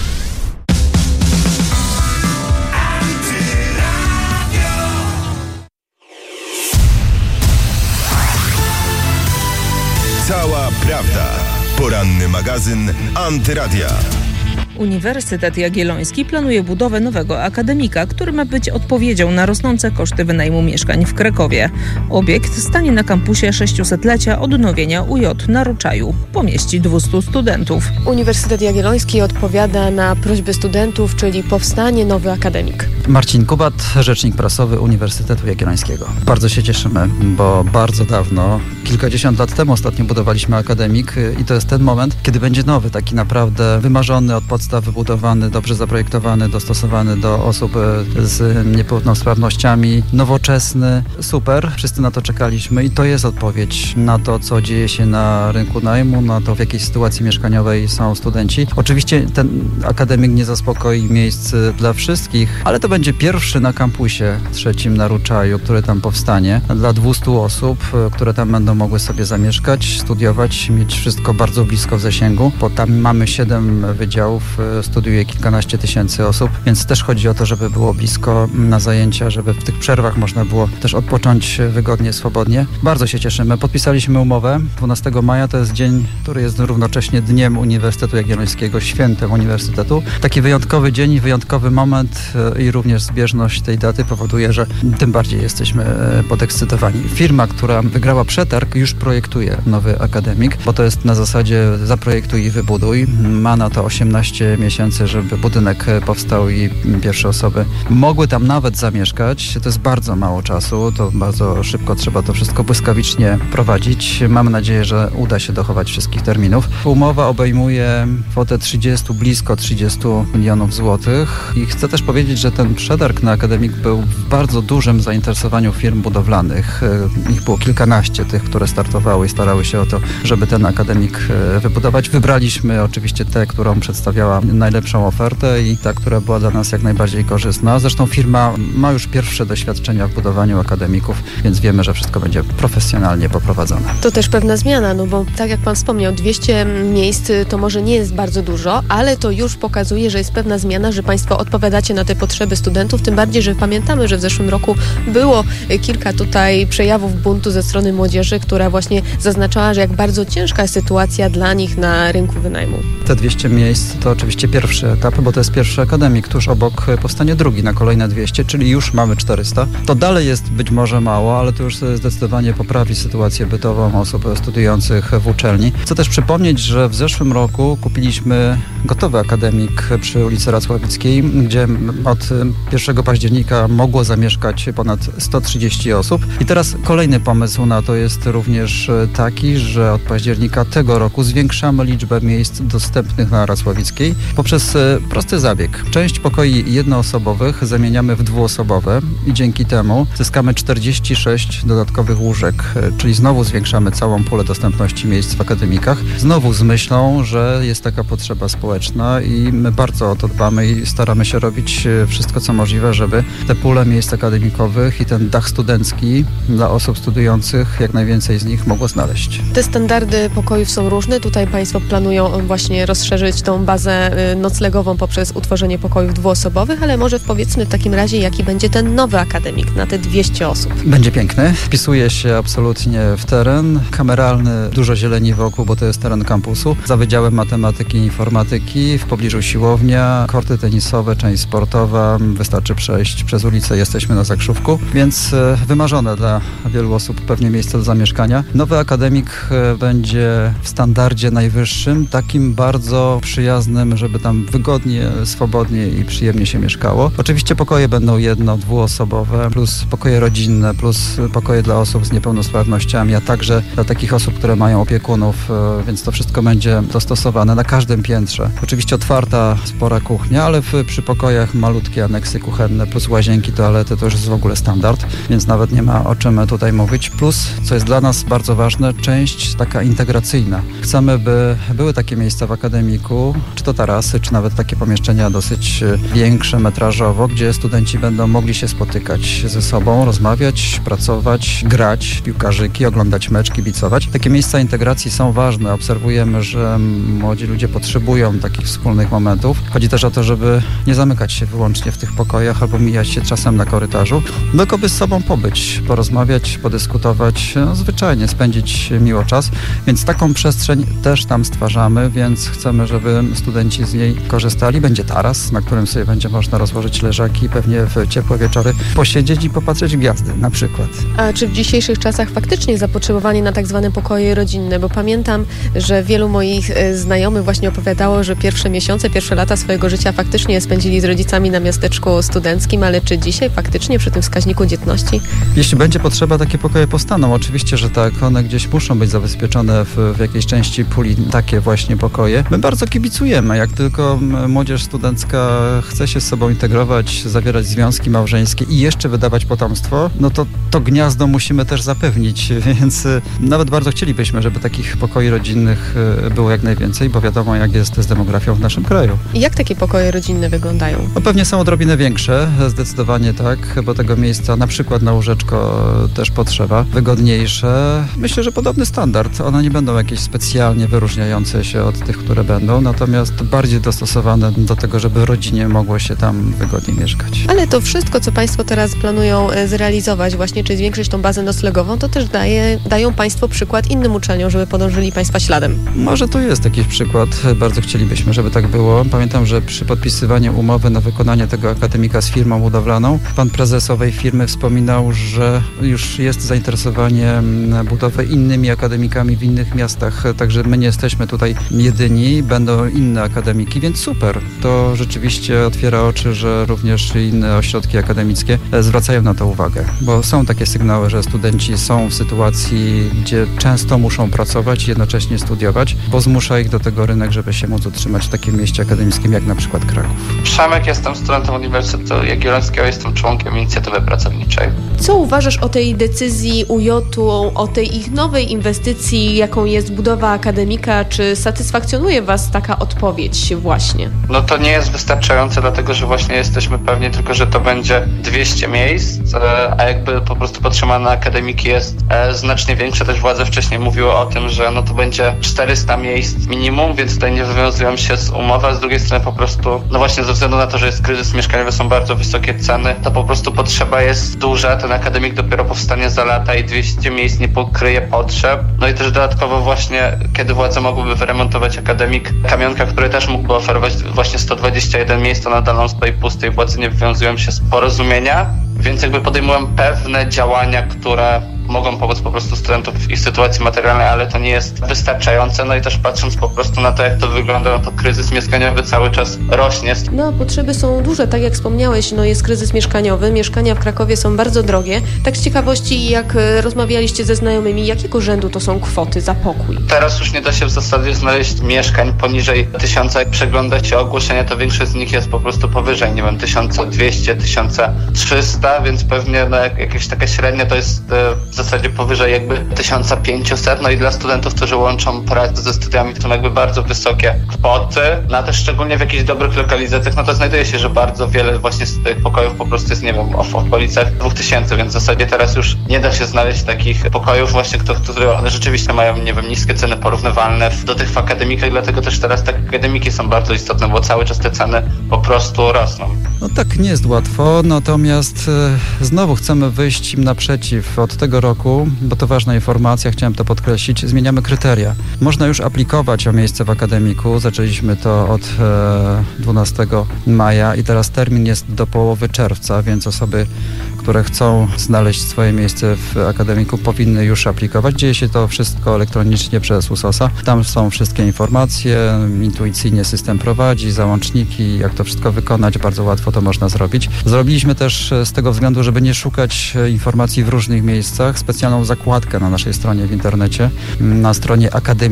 A: Cała prawda. Poranny magazyn Antyradia.
B: Uniwersytet Jagielloński planuje budowę nowego akademika, który ma być odpowiedzią na rosnące koszty wynajmu mieszkań w Krakowie. Obiekt stanie na kampusie 600-lecia odnowienia UJ na Ruczaju. Pomieści 200 studentów.
M: Uniwersytet Jagielloński odpowiada na prośby studentów, czyli powstanie nowy akademik.
N: Marcin Kubat, rzecznik prasowy Uniwersytetu Jagiellońskiego. Bardzo się cieszymy, bo bardzo dawno, kilkadziesiąt lat temu ostatnio budowaliśmy akademik i to jest ten moment, kiedy będzie nowy, taki naprawdę wymarzony od podstaw wybudowany, dobrze zaprojektowany, dostosowany do osób z niepełnosprawnościami, nowoczesny, super. Wszyscy na to czekaliśmy i to jest odpowiedź na to, co dzieje się na rynku najmu, na to, w jakiej sytuacji mieszkaniowej są studenci. Oczywiście ten akademik nie zaspokoi miejsc dla wszystkich, ale to będzie pierwszy na kampusie 3 na Ruczaju, który tam powstanie, dla 200 osób, które tam będą mogły sobie zamieszkać, studiować, mieć wszystko bardzo blisko w zasięgu, bo tam mamy 7 wydziałów studiuje kilkanaście tysięcy osób, więc też chodzi o to, żeby było blisko na zajęcia, żeby w tych przerwach można było też odpocząć wygodnie, swobodnie. Bardzo się cieszymy. Podpisaliśmy umowę. 12 maja to jest dzień, który jest równocześnie Dniem Uniwersytetu Jagiellońskiego, świętem Uniwersytetu. Taki wyjątkowy dzień i wyjątkowy moment i również zbieżność tej daty powoduje, że tym bardziej jesteśmy podekscytowani. Firma, która wygrała przetarg, już projektuje nowy akademik, bo to jest na zasadzie zaprojektuj i wybuduj. Ma na to 18 miesięcy, żeby budynek powstał i pierwsze osoby mogły tam nawet zamieszkać. To jest bardzo mało czasu, to bardzo szybko trzeba to wszystko błyskawicznie prowadzić. Mam nadzieję, że uda się dochować wszystkich terminów. Umowa obejmuje kwotę blisko 30 milionów złotych i chcę też powiedzieć, że ten przetarg na akademik był w bardzo dużym zainteresowaniu firm budowlanych. Ich było kilkanaście tych, które startowały i starały się o to, żeby ten akademik wybudować. Wybraliśmy oczywiście tę, którą przedstawiała najlepszą ofertę i ta, która była dla nas jak najbardziej korzystna. Zresztą firma ma już pierwsze doświadczenia w budowaniu akademików, więc wiemy, że wszystko będzie profesjonalnie poprowadzone.
M: To też pewna zmiana, no bo tak jak pan wspomniał, 200 miejsc to może nie jest bardzo dużo, ale to już pokazuje, że jest pewna zmiana, że państwo odpowiadacie na te potrzeby studentów, tym bardziej, że pamiętamy, że w zeszłym roku było kilka tutaj przejawów buntu ze strony młodzieży, która właśnie zaznaczała, że jak bardzo ciężka jest sytuacja dla nich na rynku wynajmu.
N: Te 200 miejsc to oczywiście pierwszy etap, bo to jest pierwszy akademik, tuż obok powstanie drugi na kolejne 200, czyli już mamy 400. To dalej jest być może mało, ale to już zdecydowanie poprawi sytuację bytową osób studiujących w uczelni. Chcę też przypomnieć, że w zeszłym roku kupiliśmy gotowy akademik przy ulicy Racławickiej, gdzie od 1 października mogło zamieszkać ponad 130 osób. I teraz kolejny pomysł na to jest również taki, że od października tego roku zwiększamy liczbę miejsc dostępnych na Racławickiej poprzez prosty zabieg. Część pokoi jednoosobowych zamieniamy w dwuosobowe i dzięki temu zyskamy 46 dodatkowych łóżek, czyli znowu zwiększamy całą pulę dostępności miejsc w akademikach. Znowu z myślą, że jest taka potrzeba społeczna i my bardzo o to dbamy i staramy się robić wszystko, co możliwe, żeby te pule miejsc akademikowych i ten dach studencki dla osób studiujących, jak najwięcej z nich mogło znaleźć.
M: Te standardy pokojów są różne. Tutaj państwo planują właśnie rozszerzyć tą bazę noclegową poprzez utworzenie pokojów dwuosobowych, ale może powiedzmy w takim razie, jaki będzie ten nowy akademik na te 200 osób.
N: Będzie piękny. Wpisuje się absolutnie w teren. Kameralny, dużo zieleni wokół, bo to jest teren kampusu. Za Wydziałem Matematyki i Informatyki, w pobliżu siłownia, korty tenisowe, część sportowa. Wystarczy przejść przez ulicę, jesteśmy na Zakrzówku, więc wymarzone dla wielu osób pewnie miejsce do zamieszkania. Nowy akademik będzie w standardzie najwyższym, takim bardzo przyjaznym, żeby tam wygodnie, swobodnie i przyjemnie się mieszkało. Oczywiście pokoje będą dwuosobowe, plus pokoje rodzinne, plus pokoje dla osób z niepełnosprawnościami, a także dla takich osób, które mają opiekunów, więc to wszystko będzie dostosowane na każdym piętrze. Oczywiście otwarta, spora kuchnia, ale przy pokojach malutkie aneksy kuchenne, plus łazienki, toalety, to już jest w ogóle standard, więc nawet nie ma o czym tutaj mówić. Plus, co jest dla nas bardzo ważne, część taka integracyjna. Chcemy, by były takie miejsca w akademiku, czy to tarasy, czy nawet takie pomieszczenia dosyć większe metrażowo, gdzie studenci będą mogli się spotykać ze sobą, rozmawiać, pracować, grać, piłkarzyki, oglądać mecz, kibicować. Takie miejsca integracji są ważne. Obserwujemy, że młodzi ludzie potrzebują takich wspólnych momentów. Chodzi też o to, żeby nie zamykać się wyłącznie w tych pokojach albo mijać się czasem na korytarzu, tylko by z sobą pobyć, porozmawiać, podyskutować, zwyczajnie spędzić miło czas. Więc taką przestrzeń też tam stwarzamy, więc chcemy, żeby studenci z niej korzystali. Będzie taras, na którym sobie będzie można rozłożyć leżaki, pewnie w ciepłe wieczory posiedzieć i popatrzeć gwiazdy na przykład.
M: A czy w dzisiejszych czasach faktycznie zapotrzebowanie na tak zwane pokoje rodzinne? Bo pamiętam, że wielu moich znajomych właśnie opowiadało, że pierwsze miesiące, pierwsze lata swojego życia faktycznie spędzili z rodzicami na miasteczku studenckim, ale czy dzisiaj faktycznie przy tym wskaźniku dzietności?
N: Jeśli będzie potrzeba, takie pokoje powstaną. Oczywiście, że tak. One gdzieś muszą być zabezpieczone w jakiejś części puli, takie właśnie pokoje. My bardzo kibicujemy. Jak tylko młodzież studencka chce się z sobą integrować, zawierać związki małżeńskie i jeszcze wydawać potomstwo, no to gniazdo musimy też zapewnić, więc nawet bardzo chcielibyśmy, żeby takich pokoi rodzinnych było jak najwięcej, bo wiadomo, jak jest z demografią w naszym kraju.
M: I jak takie pokoje rodzinne wyglądają?
N: No pewnie są odrobinę większe, zdecydowanie tak, bo tego miejsca na przykład na łóżeczko też potrzeba. Wygodniejsze. Myślę, że podobny standard. One nie będą jakieś specjalnie wyróżniające się od tych, które będą, natomiast bardziej dostosowane do tego, żeby rodzinie mogło się tam wygodnie mieszkać.
M: Ale to wszystko, co Państwo teraz planują zrealizować właśnie, czyli zwiększyć tą bazę noclegową, to też dają Państwo przykład innym uczelniom, żeby podążyli Państwa śladem.
N: Może to jest jakiś przykład. Bardzo chcielibyśmy, żeby tak było. Pamiętam, że przy podpisywaniu umowy na wykonanie tego akademika z firmą budowlaną, pan prezes owej firmy wspominał, że już jest zainteresowanie budową innymi akademikami w innych miastach, także my nie jesteśmy tutaj jedyni, będą inne akademiki, więc super. To rzeczywiście otwiera oczy, że również inne ośrodki akademickie zwracają na to uwagę, bo są takie sygnały, że studenci są w sytuacji, gdzie często muszą pracować i jednocześnie studiować, bo zmusza ich do tego rynek, żeby się móc utrzymać w takim mieście akademickim jak na przykład Kraków.
O: Przemek, jestem studentem Uniwersytetu Jagiellońskiego, jestem członkiem inicjatywy pracowniczej.
M: Co uważasz o tej decyzji UJ-u, o tej ich nowej inwestycji, jaką jest budowa akademika? Czy satysfakcjonuje Was taka odpowiedź właśnie?
O: No to nie jest wystarczające, dlatego że właśnie jesteśmy pewni tylko, że to będzie 200 miejsc, a jakby po prostu potrzeba na akademiki jest znacznie większe. Też władze wcześniej mówiły o tym, że no to będzie 400 miejsc minimum, więc tutaj nie wywiązują się z umowy, a z drugiej strony po prostu, no właśnie ze względu na to, że jest kryzys mieszkaniowy, są bardzo wysokie ceny, to po prostu potrzeba jest duża, ten akademik dopiero powstanie za lata i 200 miejsc nie pokryje potrzeb. No i też dodatkowo właśnie, kiedy władze mogłyby wyremontować akademik Kamionka, który też mógłby oferować właśnie 121 miejsc, to nadal on stoi pusty i władze nie wywiązują się z porozumienia, więc jakby podejmują pewne działania, które mogą pomóc po prostu studentom w ich sytuacji materialnej, ale to nie jest wystarczające. No i też patrząc po prostu na to, jak to wygląda, no to kryzys mieszkaniowy cały czas rośnie.
M: No, potrzeby są duże, tak jak wspomniałeś, no jest kryzys mieszkaniowy, mieszkania w Krakowie są bardzo drogie. Tak z ciekawości, jak rozmawialiście ze znajomymi, jakiego rzędu to są kwoty za pokój?
O: Teraz już nie da się w zasadzie znaleźć mieszkań poniżej 1000, jak przegląda się ogłoszenia, to większość z nich jest po prostu powyżej, nie wiem, 1200, 1300, więc pewnie no, jakieś takie średnie to jest w zasadzie powyżej jakby 1500, no i dla studentów, którzy łączą pracę ze studiami, to są jakby bardzo wysokie kwoty, no a też szczególnie w jakichś dobrych lokalizacjach, no to znajduje się, że bardzo wiele właśnie z tych pokojów po prostu jest, nie wiem, w okolicach 2000, więc w zasadzie teraz już nie da się znaleźć takich pokojów właśnie, które one rzeczywiście mają, nie wiem, niskie ceny porównywalne do tych w akademikach, dlatego też teraz te akademiki są bardzo istotne, bo cały czas te ceny po prostu rosną.
N: No tak, nie jest łatwo, natomiast znowu chcemy wyjść im naprzeciw. Od tego roku, bo to ważna informacja, chciałem to podkreślić, zmieniamy kryteria. Można już aplikować o miejsce w akademiku, zaczęliśmy to od 12 maja i teraz termin jest do połowy czerwca, więc osoby, które chcą znaleźć swoje miejsce w akademiku, powinny już aplikować. Dzieje się to wszystko elektronicznie przez USOS-a. Tam są wszystkie informacje, intuicyjnie system prowadzi, załączniki, jak to wszystko wykonać, bardzo łatwo to można zrobić. Zrobiliśmy też z tego względu, żeby nie szukać informacji w różnych miejscach, specjalną zakładkę na naszej stronie w internecie, na stronie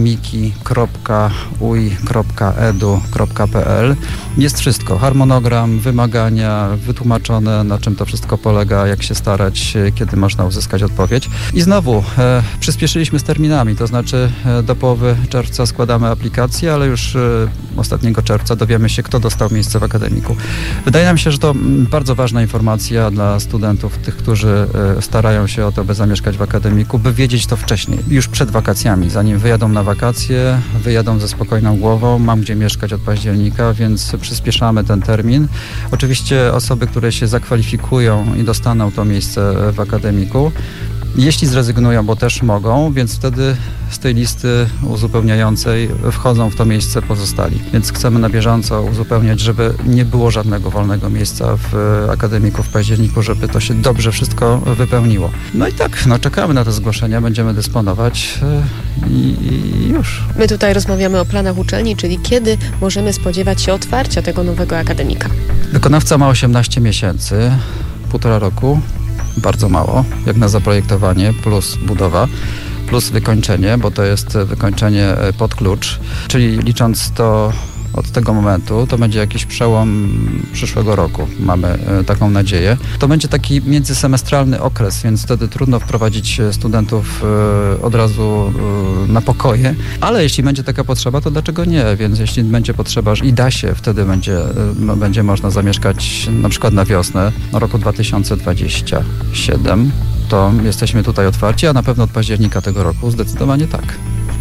N: akademiki.ui.edu.pl. Jest wszystko, harmonogram, wymagania, wytłumaczone, na czym to wszystko polega, jak się starać, kiedy można uzyskać odpowiedź. I znowu przyspieszyliśmy z terminami, to znaczy do połowy czerwca składamy aplikację, ale już ostatniego czerwca dowiemy się, kto dostał miejsce w akademiku. Wydaje nam się, że to bardzo ważna informacja dla studentów, tych, którzy starają się o to, by zamieszkać w akademiku, by wiedzieć to wcześniej, już przed wakacjami, zanim wyjadą na wakacje, wyjadą ze spokojną głową, mam gdzie mieszkać od października, więc przyspieszamy ten termin. Oczywiście osoby, które się zakwalifikują i dostaną to miejsce w akademiku, jeśli zrezygnują, bo też mogą, więc wtedy z tej listy uzupełniającej wchodzą w to miejsce pozostali. Więc chcemy na bieżąco uzupełniać, żeby nie było żadnego wolnego miejsca w akademiku w październiku, żeby to się dobrze wszystko wypełniło. No i tak, czekamy na te zgłoszenia, będziemy dysponować i już.
M: My tutaj rozmawiamy o planach uczelni, czyli kiedy możemy spodziewać się otwarcia tego nowego akademika.
N: Wykonawca ma 18 miesięcy, 1,5 roku. Bardzo mało, jak na zaprojektowanie, plus budowa, plus wykończenie, bo to jest wykończenie pod klucz, czyli licząc to od tego momentu, to będzie jakiś przełom przyszłego roku, mamy taką nadzieję. To będzie taki międzysemestralny okres, więc wtedy trudno wprowadzić studentów od razu na pokoje, ale jeśli będzie taka potrzeba, to dlaczego nie? Więc jeśli będzie potrzeba i da się, wtedy będzie można zamieszkać na przykład na wiosnę roku 2027, to jesteśmy tutaj otwarci, a na pewno od października tego roku zdecydowanie tak.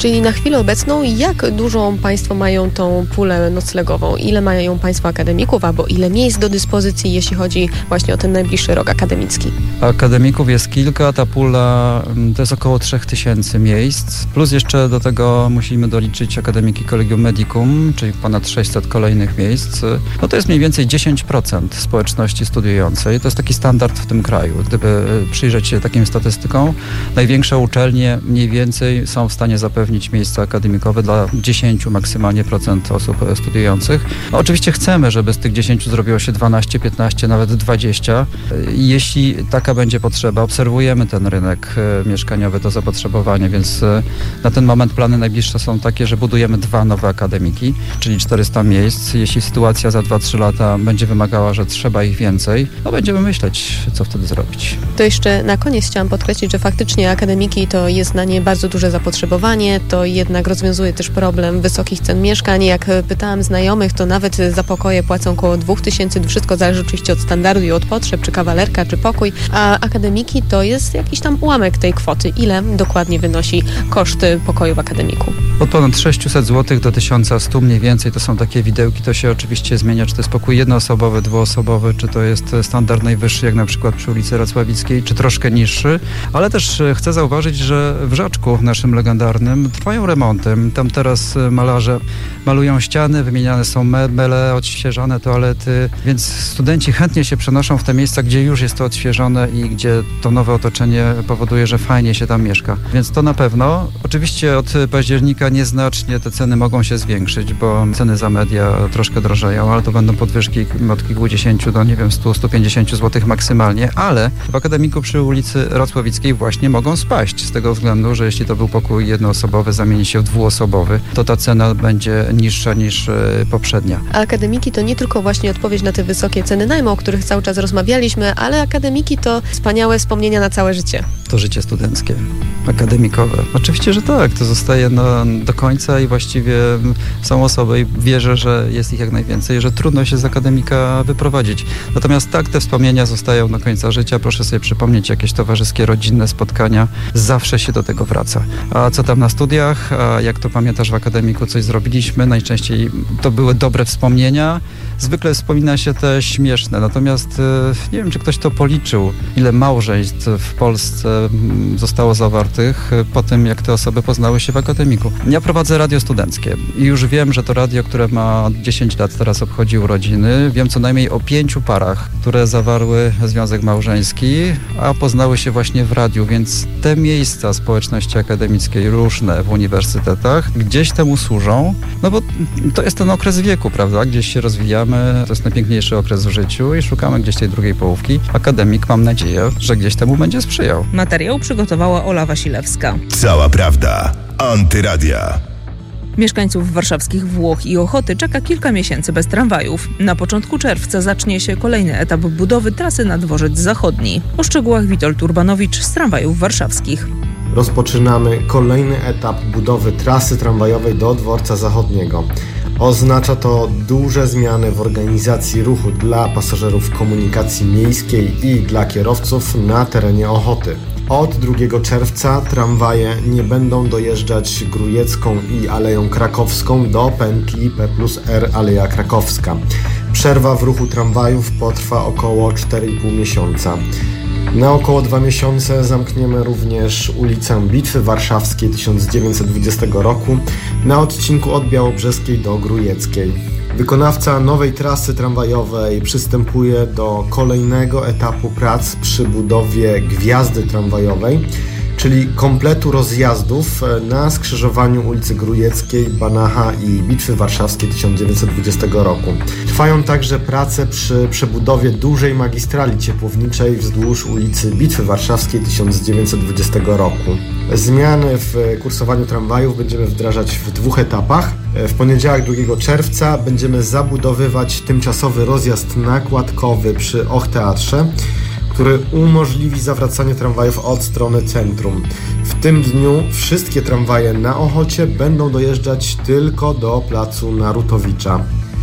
M: Czyli na chwilę obecną jak dużą Państwo mają tą pulę noclegową? Ile mają Państwo akademików, albo ile miejsc do dyspozycji, jeśli chodzi właśnie o ten najbliższy rok akademicki?
N: Akademików jest kilka, ta pula to jest około 3000 miejsc, plus jeszcze do tego musimy doliczyć akademiki Collegium Medicum, czyli ponad 600 kolejnych miejsc. No to jest mniej więcej 10% społeczności studiującej. To jest taki standard w tym kraju. Gdyby przyjrzeć się takim statystykom, największe uczelnie mniej więcej są w stanie zapewnić miejsca akademikowe dla 10 maksymalnie procent osób studiujących. No, oczywiście chcemy, żeby z tych 10 zrobiło się 12, 15, nawet 20. Jeśli taka będzie potrzeba, obserwujemy ten rynek mieszkaniowy, to zapotrzebowanie, więc na ten moment plany najbliższe są takie, że budujemy 2 nowe akademiki, czyli 400 miejsc. Jeśli sytuacja za 2-3 lata będzie wymagała, że trzeba ich więcej, no będziemy myśleć, co wtedy zrobić.
M: To jeszcze na koniec chciałam podkreślić, że faktycznie akademiki to jest na nie bardzo duże zapotrzebowanie, to jednak rozwiązuje też problem wysokich cen mieszkań. Jak pytałam znajomych, to nawet za pokoje płacą około 2000, wszystko zależy oczywiście od standardu i od potrzeb, czy kawalerka, czy pokój, a akademiki to jest jakiś tam ułamek tej kwoty. Ile dokładnie wynosi koszt pokoju w akademiku?
N: Od ponad 600 zł do 1100 mniej więcej, to są takie widełki, to się oczywiście zmienia, czy to jest pokój jednoosobowy, dwuosobowy, czy to jest standard najwyższy, jak na przykład przy ulicy Racławickiej, czy troszkę niższy, ale też chcę zauważyć, że w Żaczku naszym legendarnym trwają remonty. Tam teraz malarze malują ściany, wymieniane są meble, odświeżane toalety, więc studenci chętnie się przenoszą w te miejsca, gdzie już jest to odświeżone i gdzie to nowe otoczenie powoduje, że fajnie się tam mieszka. Więc to na pewno. Oczywiście od października nieznacznie te ceny mogą się zwiększyć, bo ceny za media troszkę drożeją, ale to będą podwyżki od kilkudziesięciu do, 100-150 zł maksymalnie, ale w akademiku przy ulicy Racławickiej właśnie mogą spaść z tego względu, że jeśli to był pokój jednoosobowy, zamieni się w dwuosobowy, to ta cena będzie niższa niż poprzednia.
M: A akademiki to nie tylko właśnie odpowiedź na te wysokie ceny najmu, o których cały czas rozmawialiśmy, ale akademiki to wspaniałe wspomnienia na całe życie.
N: To życie studenckie, akademikowe. Oczywiście, że tak, to zostaje do końca i właściwie są osoby i wierzę, że jest ich jak najwięcej, że trudno się z akademika wyprowadzić. Natomiast tak, te wspomnienia zostają do końca życia. Proszę sobie przypomnieć jakieś towarzyskie, rodzinne spotkania. Zawsze się do tego wraca. A co tam na studiach? A jak to pamiętasz, w akademiku coś zrobiliśmy? Najczęściej to były dobre wspomnienia. Zwykle wspomina się te śmieszne. Natomiast nie wiem, czy ktoś to policzył, ile małżeństw w Polsce zostało zawartych po tym, jak te osoby poznały się w akademiku. Ja prowadzę radio studenckie i już wiem, że to radio, które ma 10 lat, teraz obchodzi urodziny. Wiem co najmniej o 5 parach, które zawarły związek małżeński, a poznały się właśnie w radiu, więc te miejsca społeczności akademickiej różne w uniwersytetach gdzieś temu służą, no bo to jest ten okres wieku, prawda? Gdzieś się rozwijamy, to jest najpiękniejszy okres w życiu i szukamy gdzieś tej drugiej połówki. Akademik, mam nadzieję, że gdzieś temu będzie sprzyjał.
B: Materiał przygotowała Ola Wasilewska.
A: Cała prawda. Antyradia.
B: Mieszkańców warszawskich Włoch i Ochoty czeka kilka miesięcy bez tramwajów. Na początku czerwca zacznie się kolejny etap budowy trasy na Dworzec Zachodni. O szczegółach Witold Urbanowicz z Tramwajów Warszawskich.
P: Rozpoczynamy kolejny etap budowy trasy tramwajowej do Dworca Zachodniego. Oznacza to duże zmiany w organizacji ruchu dla pasażerów komunikacji miejskiej i dla kierowców na terenie Ochoty. Od 2 czerwca tramwaje nie będą dojeżdżać Grójecką i Aleją Krakowską do pętli P+R Aleja Krakowska. Przerwa w ruchu tramwajów potrwa około 4,5 miesiąca. Na około 2 miesiące zamkniemy również ulicę Bitwy Warszawskiej 1920 roku na odcinku od Białobrzeskiej do Grójeckiej. Wykonawca nowej trasy tramwajowej przystępuje do kolejnego etapu prac przy budowie gwiazdy tramwajowej, czyli kompletu rozjazdów na skrzyżowaniu ulicy Grójeckiej, Banacha i Bitwy Warszawskiej 1920 roku. Trwają także prace przy przebudowie dużej magistrali ciepłowniczej wzdłuż ulicy Bitwy Warszawskiej 1920 roku. Zmiany w kursowaniu tramwajów będziemy wdrażać w 2 etapach. W poniedziałek 2 czerwca będziemy zabudowywać tymczasowy rozjazd nakładkowy przy Och-Teatrze, który umożliwi zawracanie tramwajów od strony centrum. W tym dniu wszystkie tramwaje na Ochocie będą dojeżdżać tylko do placu Narutowicza.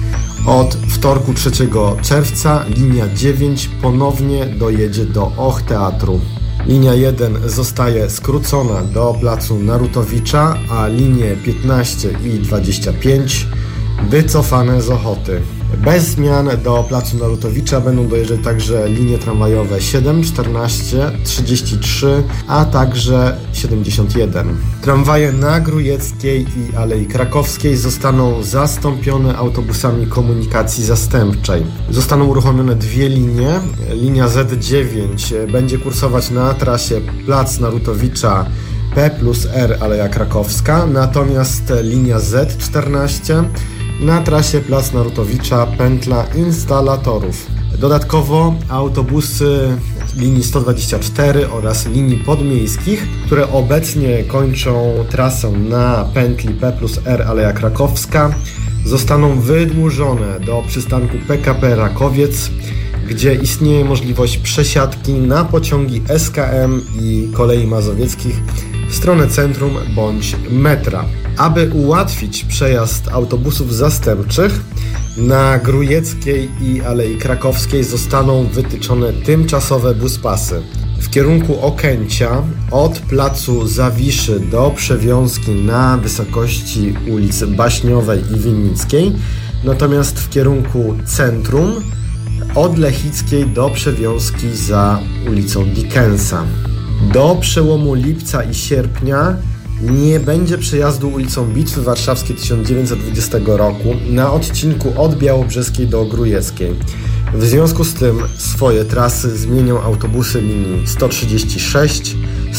P: Od wtorku 3 czerwca linia 9 ponownie dojedzie do Och-Teatru. Linia 1 zostaje skrócona do placu Narutowicza, a linie 15 i 25 wycofane z Ochoty. Bez zmian do placu Narutowicza będą dojeżdżać także linie tramwajowe 7, 14, 33, a także 71. Tramwaje na Grójeckiej i Alei Krakowskiej zostaną zastąpione autobusami komunikacji zastępczej. Zostaną uruchomione dwie linie. Linia Z9 będzie kursować na trasie plac Narutowicza P+R Aleja Krakowska, natomiast linia Z14 na trasie plac Narutowicza pętla instalatorów. Dodatkowo autobusy linii 124 oraz linii podmiejskich, które obecnie kończą trasę na pętli P+R Aleja Krakowska, zostaną wydłużone do przystanku PKP Rakowiec, gdzie istnieje możliwość przesiadki na pociągi SKM i Kolei Mazowieckich w stronę centrum bądź metra. Aby ułatwić przejazd autobusów zastępczych, na Grójeckiej i Alei Krakowskiej zostaną wytyczone tymczasowe buspasy. W kierunku Okęcia od placu Zawiszy do przewiązki na wysokości ulic Baśniowej i Winnickiej, natomiast w kierunku centrum od Lechickiej do przewiązki za ulicą Dickensa. Do przełomu lipca i sierpnia nie będzie przejazdu ulicą Bitwy Warszawskiej 1920 roku na odcinku od Białobrzeskiej do Grójeckiej. W związku z tym swoje trasy zmienią autobusy linii 136,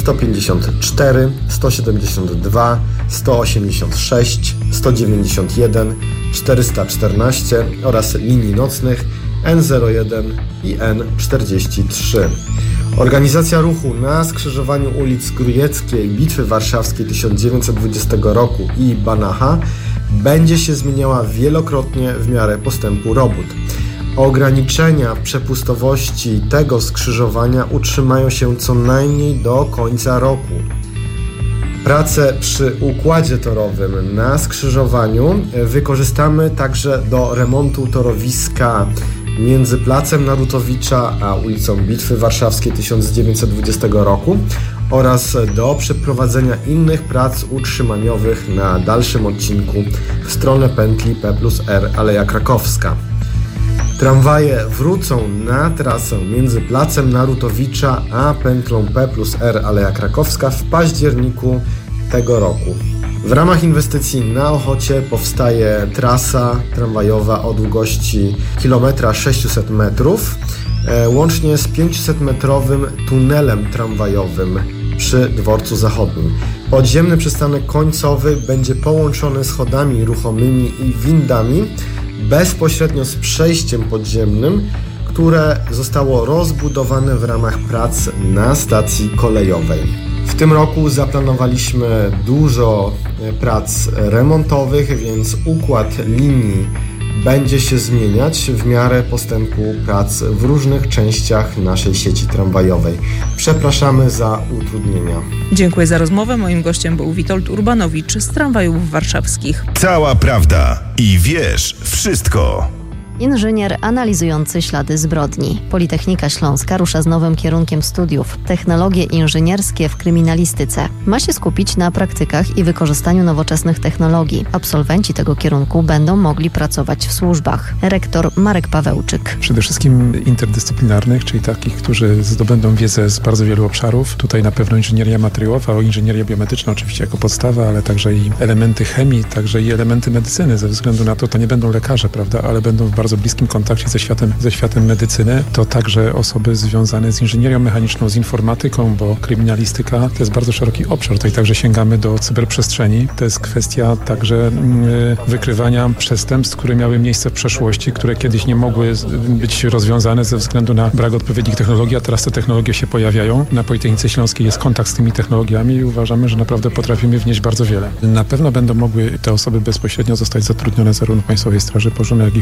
P: 154, 172, 186, 191, 414 oraz linii nocnych N01 i N43. Organizacja ruchu na skrzyżowaniu ulic Grójeckiej, Bitwy Warszawskiej 1920 roku i Banacha będzie się zmieniała wielokrotnie w miarę postępu robót. Ograniczenia przepustowości tego skrzyżowania utrzymają się co najmniej do końca roku. Prace przy układzie torowym na skrzyżowaniu wykorzystamy także do remontu torowiska między placem Narutowicza a ulicą Bitwy Warszawskiej 1920 roku oraz do przeprowadzenia innych prac utrzymaniowych na dalszym odcinku w stronę pętli P+R Aleja Krakowska. Tramwaje wrócą na trasę między placem Narutowicza a pętlą P+R Aleja Krakowska w październiku tego roku. W ramach inwestycji na Ochocie powstaje trasa tramwajowa o długości 600 metrów, łącznie z 500-metrowym tunelem tramwajowym przy dworcu zachodnim. Podziemny przystanek końcowy będzie połączony schodami ruchomymi i windami bezpośrednio z przejściem podziemnym, które zostało rozbudowane w ramach prac na stacji kolejowej. W tym roku zaplanowaliśmy dużo prac remontowych, więc układ linii będzie się zmieniać w miarę postępu prac w różnych częściach naszej sieci tramwajowej. Przepraszamy za utrudnienia.
B: Dziękuję za rozmowę. Moim gościem był Witold Urbanowicz z Tramwajów Warszawskich.
A: Cała prawda i wiesz wszystko.
Q: Inżynier analizujący ślady zbrodni. Politechnika Śląska rusza z nowym kierunkiem studiów. Technologie inżynierskie w kryminalistyce. Ma się skupić na praktykach i wykorzystaniu nowoczesnych technologii. Absolwenci tego kierunku będą mogli pracować w służbach. Rektor Marek Pawełczyk.
R: Przede wszystkim interdyscyplinarnych, czyli takich, którzy zdobędą wiedzę z bardzo wielu obszarów. Tutaj na pewno inżynieria materiałowa, inżynieria biometryczna oczywiście jako podstawa, ale także i elementy chemii, także i elementy medycyny. Ze względu na to nie będą lekarze, prawda, ale będą w bardzo bliskim kontakcie ze światem medycyny. To także osoby związane z inżynierią mechaniczną, z informatyką, bo kryminalistyka to jest bardzo szeroki obszar. Tutaj także sięgamy do cyberprzestrzeni. To jest kwestia także wykrywania przestępstw, które miały miejsce w przeszłości, które kiedyś nie mogły być rozwiązane ze względu na brak odpowiednich technologii, a teraz te technologie się pojawiają. Na Politechnice Śląskiej jest kontakt z tymi technologiami i uważamy, że naprawdę potrafimy wnieść bardzo wiele. Na pewno będą mogły te osoby bezpośrednio zostać zatrudnione zarówno w Państwowej Straży Pożarnej, jak i w Policji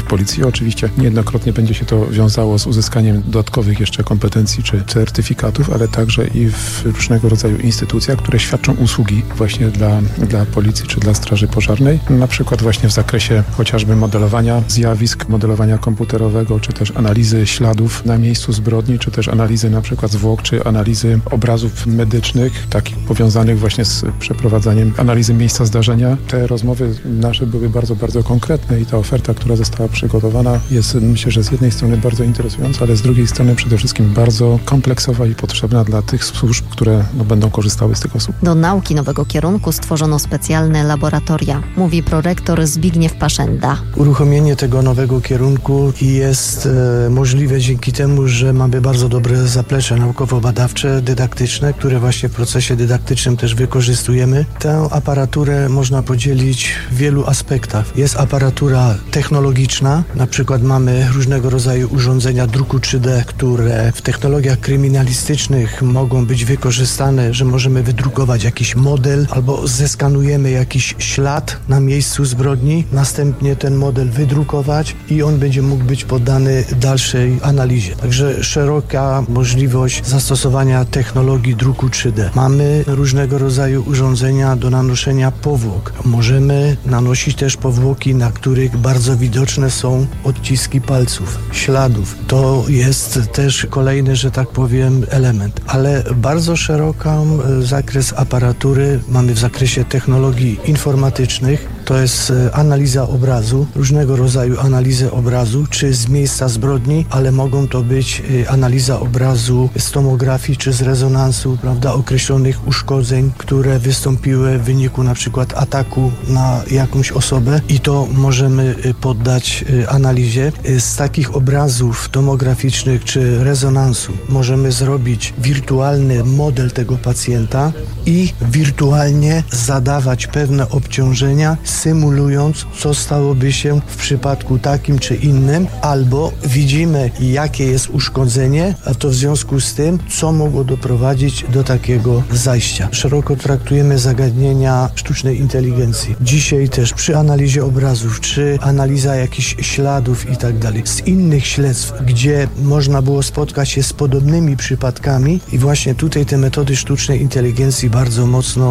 R: Oczywiście niejednokrotnie będzie się to wiązało z uzyskaniem dodatkowych jeszcze kompetencji czy certyfikatów, ale także i w różnego rodzaju instytucjach, które świadczą usługi właśnie dla policji czy dla straży pożarnej. Na przykład właśnie w zakresie chociażby modelowania zjawisk, modelowania komputerowego, czy też analizy śladów na miejscu zbrodni, czy też analizy na przykład zwłok, czy analizy obrazów medycznych, takich powiązanych właśnie z przeprowadzaniem analizy miejsca zdarzenia. Te rozmowy nasze były bardzo, bardzo konkretne i ta oferta, która została przygotowana, jest, myślę, że z jednej strony bardzo interesująca, ale z drugiej strony przede wszystkim bardzo kompleksowa i potrzebna dla tych służb, które będą korzystały z tych osób.
Q: Do nauki nowego kierunku stworzono specjalne laboratoria, mówi prorektor Zbigniew Paszenda.
S: Uruchomienie tego nowego kierunku jest możliwe dzięki temu, że mamy bardzo dobre zaplecze naukowo-badawcze, dydaktyczne, które właśnie w procesie dydaktycznym też wykorzystujemy. Tę aparaturę można podzielić w wielu aspektach. Jest aparatura technologiczna, na przykład mamy różnego rodzaju urządzenia druku 3D, które w technologiach kryminalistycznych mogą być wykorzystane, że możemy wydrukować jakiś model albo zeskanujemy jakiś ślad na miejscu zbrodni, następnie ten model wydrukować i on będzie mógł być poddany dalszej analizie. Także szeroka możliwość zastosowania technologii druku 3D. Mamy różnego rodzaju urządzenia do nanoszenia powłok. Możemy nanosić też powłoki, na których bardzo widoczne są odciski palców, śladów. To jest też kolejny, że tak powiem, element. Ale bardzo szeroki zakres aparatury mamy w zakresie technologii informatycznych. To jest analiza obrazu, różnego rodzaju analizy obrazu, czy z miejsca zbrodni, ale mogą to być analiza obrazu z tomografii, czy z rezonansu, prawda, określonych uszkodzeń, które wystąpiły w wyniku na przykład ataku na jakąś osobę i to możemy poddać analizie. Z takich obrazów tomograficznych, czy rezonansu możemy zrobić wirtualny model tego pacjenta i wirtualnie zadawać pewne obciążenia, symulując, co stałoby się w przypadku takim czy innym, albo widzimy, jakie jest uszkodzenie, a to w związku z tym, co mogło doprowadzić do takiego zajścia. Szeroko traktujemy zagadnienia sztucznej inteligencji. Dzisiaj też przy analizie obrazów, czy analiza jakichś śladów i tak dalej. Z innych śledztw, gdzie można było spotkać się z podobnymi przypadkami i właśnie tutaj te metody sztucznej inteligencji bardzo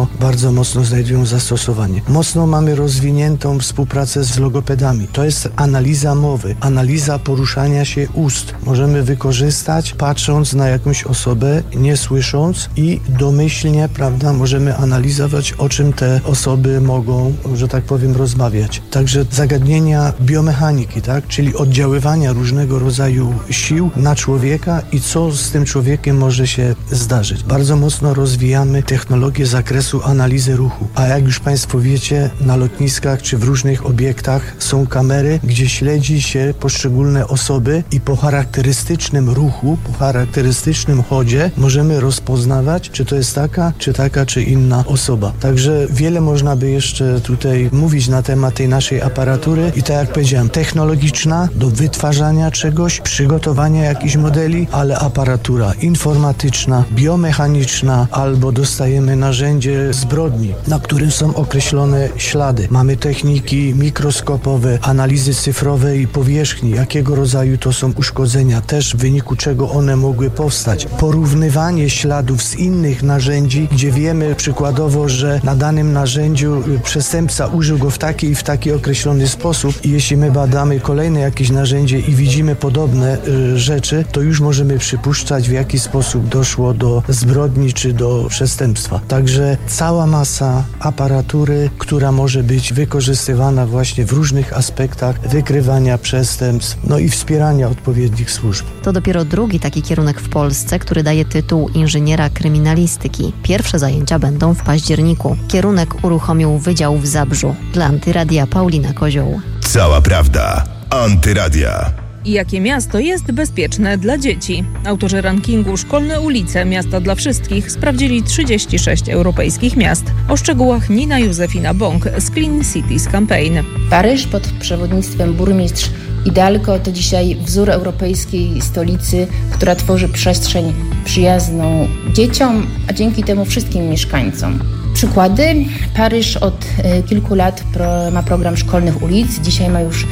S: mocno znajdują zastosowanie. Mocno mamy rozwiniętą współpracę z logopedami. To jest analiza mowy, analiza poruszania się ust. Możemy wykorzystać, patrząc na jakąś osobę, nie słysząc i domyślnie, prawda, możemy analizować, o czym te osoby mogą, że tak powiem, rozmawiać. Także zagadnienia biomechaniki, tak, czyli oddziaływania różnego rodzaju sił na człowieka i co z tym człowiekiem może się zdarzyć. Bardzo mocno rozwijamy technologię z zakresu analizy ruchu. A jak już Państwo wiecie, na lotniskach czy w różnych obiektach są kamery, gdzie śledzi się poszczególne osoby i po charakterystycznym ruchu, po charakterystycznym chodzie możemy rozpoznawać, czy to jest taka, czy inna osoba. Także wiele można by jeszcze tutaj mówić na temat tej naszej aparatury i tak jak powiedziałem, technologiczna do wytwarzania czegoś, przygotowania jakichś modeli, ale aparatura informatyczna, biomechaniczna, albo dostajemy narzędzie zbrodni, na którym są określone ślady. Mamy techniki mikroskopowe, analizy cyfrowej powierzchni, jakiego rodzaju to są uszkodzenia, też w wyniku czego one mogły powstać. Porównywanie śladów z innych narzędzi, gdzie wiemy przykładowo, że na danym narzędziu przestępca użył go w taki określony sposób i jeśli my badamy kolejne jakieś narzędzie i widzimy podobne rzeczy, to już możemy przypuszczać, w jaki sposób doszło do zbrodni czy do przestępstwa. Także cała masa aparatury, która może być wykorzystywana właśnie w różnych aspektach wykrywania przestępstw, no i wspierania odpowiednich służb.
Q: To dopiero drugi taki kierunek w Polsce, który daje tytuł inżyniera kryminalistyki. Pierwsze zajęcia będą w październiku. Kierunek uruchomił Wydział w Zabrzu. Dla Antyradia Paulina Kozioł.
A: Cała prawda. Antyradia.
B: Jakie miasto jest bezpieczne dla dzieci? Autorzy rankingu Szkolne ulice Miasta dla Wszystkich sprawdzili 36 europejskich miast. O szczegółach Nina Józefina Bąk z Clean Cities Campaign.
T: Paryż pod przewodnictwem burmistrz Hidalgo to dzisiaj wzór europejskiej stolicy, która tworzy przestrzeń przyjazną dzieciom, a dzięki temu wszystkim mieszkańcom. Przykłady. Paryż od kilku lat ma program szkolnych ulic. Dzisiaj ma już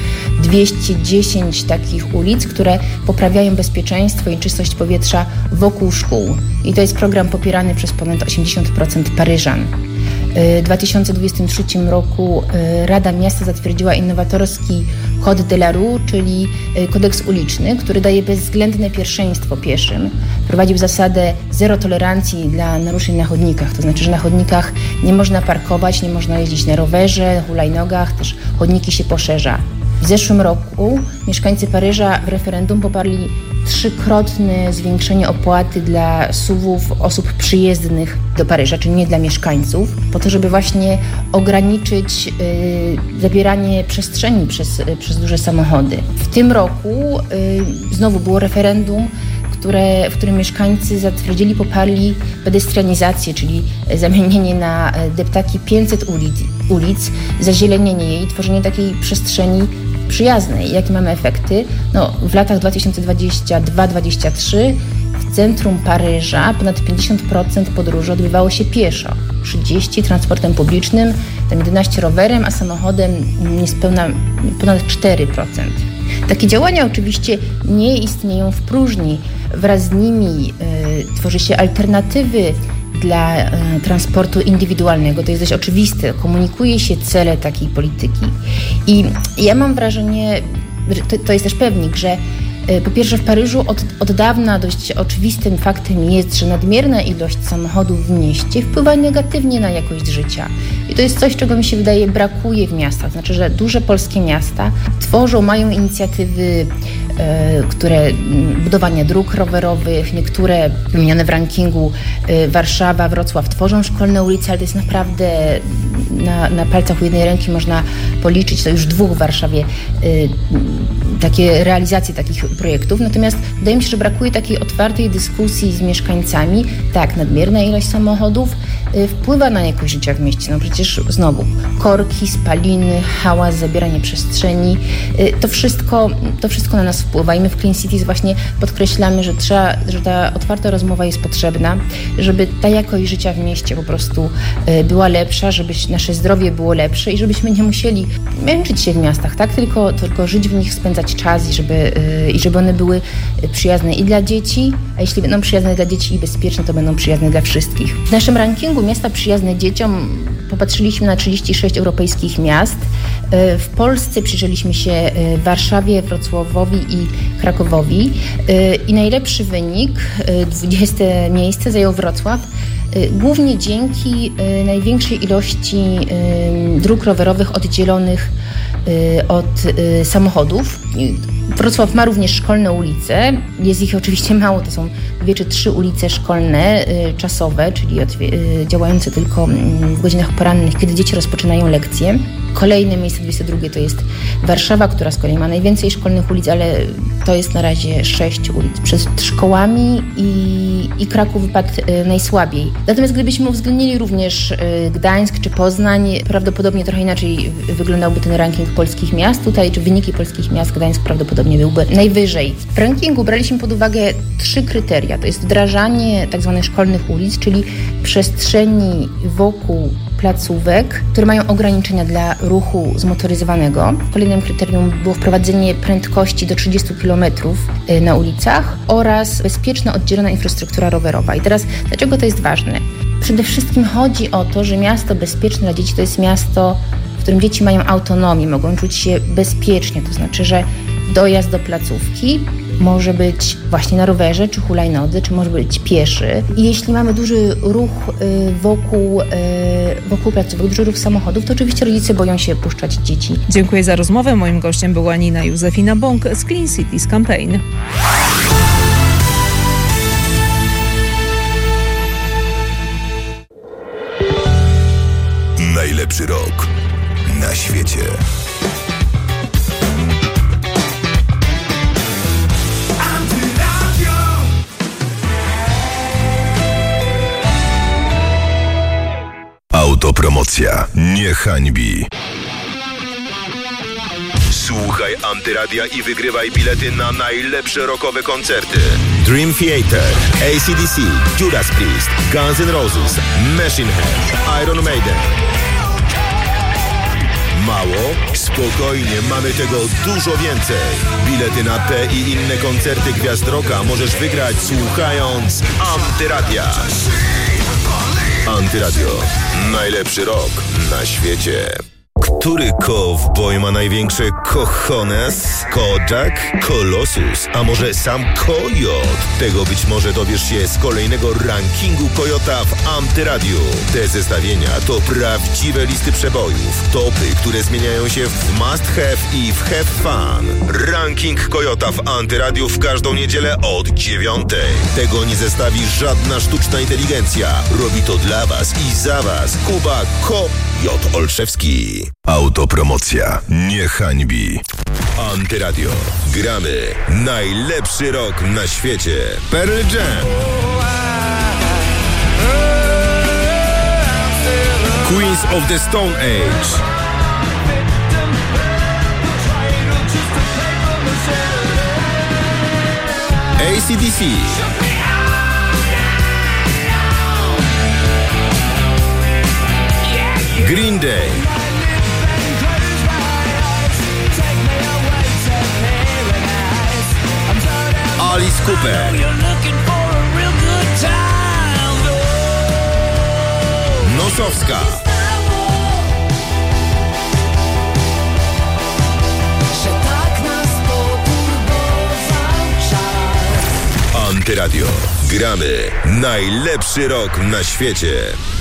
T: 210 takich ulic, które poprawiają bezpieczeństwo i czystość powietrza wokół szkół. I to jest program popierany przez ponad 80% Paryżan. W 2023 roku Rada Miasta zatwierdziła innowatorski Code de la Rue, czyli kodeks uliczny, który daje bezwzględne pierwszeństwo pieszym. Prowadził zasadę zero tolerancji dla naruszeń na chodnikach, to znaczy, że na chodnikach nie można parkować, nie można jeździć na rowerze, hulajnogach, też chodniki się poszerza. W zeszłym roku mieszkańcy Paryża w referendum poparli 3-krotne zwiększenie opłaty dla SUV-ów osób przyjezdnych do Paryża, czyli nie dla mieszkańców, po to, żeby właśnie ograniczyć zabieranie przestrzeni przez duże samochody. W tym roku znowu było referendum, w którym mieszkańcy zatwierdzili, poparli pedestrianizację, czyli zamienienie na deptaki 500 ulic, zazielenienie jej, tworzenie takiej przestrzeni przyjaznej. Jakie mamy efekty? W latach 2022-2023 w centrum Paryża ponad 50% podróży odbywało się pieszo, 30% transportem publicznym, 11% rowerem, a samochodem niespełna ponad 4%. Takie działania oczywiście nie istnieją w próżni. Wraz z nimi tworzy się alternatywy dla transportu indywidualnego. To jest dość oczywiste. Komunikuje się cele takiej polityki. I ja mam wrażenie, że to jest też pewnik, że po pierwsze w Paryżu od dawna dość oczywistym faktem jest, że nadmierna ilość samochodów w mieście wpływa negatywnie na jakość życia. I to jest coś, czego mi się wydaje brakuje w miastach. Znaczy, że duże polskie miasta mają inicjatywy, budowania dróg rowerowych, niektóre wymienione w rankingu Warszawa, Wrocław tworzą szkolne ulice, ale to jest naprawdę na palcach jednej ręki można policzyć, to już 2 w Warszawie takie realizacje takich projektów. Natomiast wydaje mi się, że brakuje takiej otwartej dyskusji z mieszkańcami. Tak, nadmierna ilość samochodów wpływa na jakość życia w mieście. Przecież znowu korki, spaliny, hałas, zabieranie przestrzeni. To wszystko na nas wpływa i my w Clean Cities właśnie podkreślamy, że ta otwarta rozmowa jest potrzebna, żeby ta jakość życia w mieście po prostu była lepsza, żeby nasze zdrowie było lepsze i żebyśmy nie musieli męczyć się w miastach, tak? Tylko żyć w nich, spędzać czas i żeby one były przyjazne i dla dzieci, a jeśli będą przyjazne dla dzieci i bezpieczne, to będą przyjazne dla wszystkich. W naszym rankingu Miasta przyjazne dzieciom popatrzyliśmy na 36 europejskich miast. W Polsce przyjrzeliśmy się Warszawie, Wrocławowi i Krakowowi i najlepszy wynik, 20. miejsce zajął Wrocław, głównie dzięki największej ilości dróg rowerowych oddzielonych od samochodów. Wrocław ma również szkolne ulice, jest ich oczywiście mało, to są 2 czy 3 ulice szkolne, czasowe, czyli działające tylko w godzinach porannych, kiedy dzieci rozpoczynają lekcje. Kolejne miejsce, 22, to jest Warszawa, która z kolei ma najwięcej szkolnych ulic, ale to jest na razie 6 ulic. Przed szkołami i Kraków wypadł najsłabiej. Natomiast gdybyśmy uwzględnili również Gdańsk czy Poznań, prawdopodobnie trochę inaczej wyglądałby ten ranking polskich miast. Tutaj, czy wyniki polskich miast, Gdańsk prawdopodobnie byłby najwyżej. W rankingu braliśmy pod uwagę 3 kryteria. To jest wdrażanie tzw. szkolnych ulic, czyli przestrzeni wokół placówek, które mają ograniczenia dla ruchu zmotoryzowanego. Kolejnym kryterium było wprowadzenie prędkości do 30 km na ulicach oraz bezpieczna, oddzielona infrastruktura rowerowa. I teraz, dlaczego to jest ważne? Przede wszystkim chodzi o to, że miasto bezpieczne dla dzieci to jest miasto, w którym dzieci mają autonomię, mogą czuć się bezpiecznie, to znaczy, że dojazd do placówki może być właśnie na rowerze, czy hulajnodze, czy może być pieszy. I jeśli mamy duży ruch wokół placówek, duży ruch samochodów, to oczywiście rodzice boją się puszczać dzieci.
B: Dziękuję za rozmowę. Moim gościem była Nina Józefina Bąk z Clean Cities Campaign.
A: Najlepszy rok na świecie. Autopromocja nie hańbi. Słuchaj Antyradia i wygrywaj bilety na najlepsze rockowe koncerty. Dream Theater, AC/DC, Judas Priest, Guns N' Roses, Machine Head, Iron Maiden. Mało? Spokojnie, mamy tego dużo więcej. Bilety na te i inne koncerty Gwiazd Rocka możesz wygrać słuchając Antyradia. Antyradio. Najlepszy rock na świecie. Który cowboy ma największe cojones? Kojak? Colossus? A może sam Kojot? Tego być może dowiesz się z kolejnego rankingu Kojota w Antyradiu. Te zestawienia to prawdziwe listy przebojów. Topy, które zmieniają się w must have i w have fun. Ranking Kojota w Antyradiu w każdą niedzielę od 9:00. Tego nie zestawi żadna sztuczna inteligencja. Robi to dla was i za was Kuba J. Olszewski. Autopromocja nie hańbi. Antyradio. Gramy najlepszy rock na świecie. Pearl Jam, Queens of the Stone Age, AC/DC, Green Day, Alice Cooper, Nosowska, Antyradio. Gramy najlepszy rock na świecie.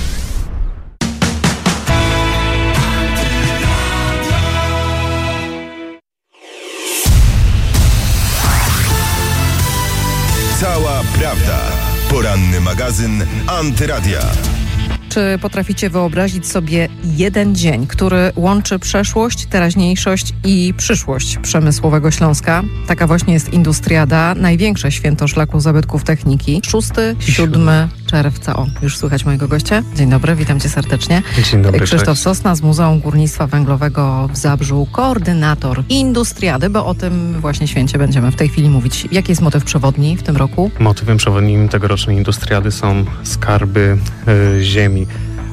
A: Cała prawda. Poranny magazyn Antyradia.
U: Czy potraficie wyobrazić sobie jeden dzień, który łączy przeszłość, teraźniejszość i przyszłość przemysłowego Śląska? Taka właśnie jest Industriada, największe święto szlaku zabytków techniki. 6-7 czerwca. O, już słychać mojego gościa. Dzień dobry, witam cię serdecznie.
V: Dzień dobry.
U: Krzysztof Sosna z Muzeum Górnictwa Węglowego w Zabrzu, koordynator Industriady, bo o tym właśnie święcie będziemy w tej chwili mówić. Jaki jest motyw przewodni w tym roku?
V: Motywem przewodnim tegorocznej Industriady są skarby ziemi.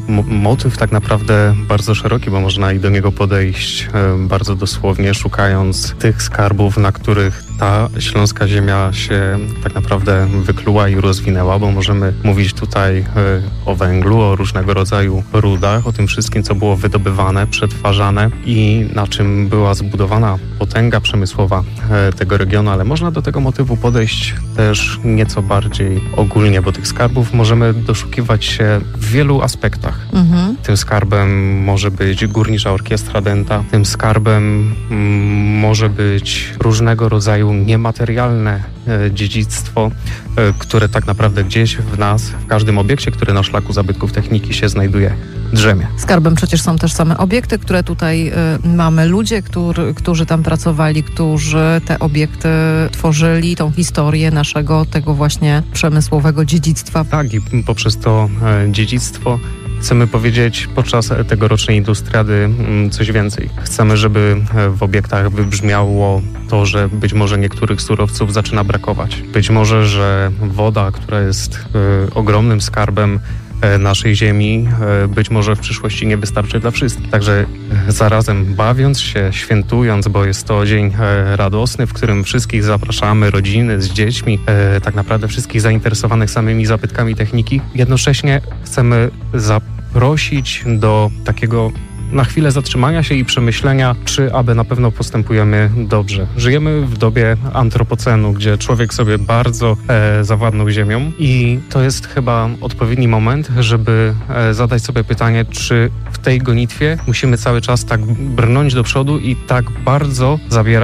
V: Motyw tak naprawdę bardzo szeroki, bo można i do niego podejść bardzo dosłownie, szukając tych skarbów, na których ta śląska ziemia się tak naprawdę wykluła i rozwinęła, bo możemy mówić tutaj o węglu, o różnego rodzaju rudach, o tym wszystkim, co było wydobywane, przetwarzane i na czym była zbudowana potęga przemysłowa tego regionu, ale można do tego motywu podejść też nieco bardziej ogólnie, bo tych skarbów możemy doszukiwać się w wielu aspektach. Tym skarbem może być Górnicza Orkiestra Dęta, tym skarbem może być różnego rodzaju niematerialne dziedzictwo, które tak naprawdę gdzieś w nas, w każdym obiekcie, który na szlaku zabytków techniki się znajduje, drzemie.
U: Skarbem przecież są też same obiekty, które tutaj mamy, ludzie, którzy tam pracowali, którzy te obiekty tworzyli, tą historię naszego, tego właśnie przemysłowego dziedzictwa.
V: Tak, i poprzez to dziedzictwo chcemy powiedzieć podczas tegorocznej Industriady coś więcej. Chcemy, żeby w obiektach wybrzmiało to, że być może niektórych surowców zaczyna brakować. Być może, że woda, która jest ogromnym skarbem naszej ziemi, być może w przyszłości nie wystarczy dla wszystkich. Także zarazem bawiąc się, świętując, bo jest to dzień radosny, w którym wszystkich zapraszamy, rodziny z dziećmi, tak naprawdę wszystkich zainteresowanych samymi zabytkami techniki, jednocześnie chcemy zaprosić do takiego na chwilę zatrzymania się i przemyślenia, czy aby na pewno postępujemy dobrze. Żyjemy w dobie antropocenu, gdzie człowiek sobie bardzo zawładnął ziemią i to jest chyba odpowiedni moment, żeby zadać sobie pytanie, czy w tej gonitwie musimy cały czas tak brnąć do przodu i tak bardzo zabierać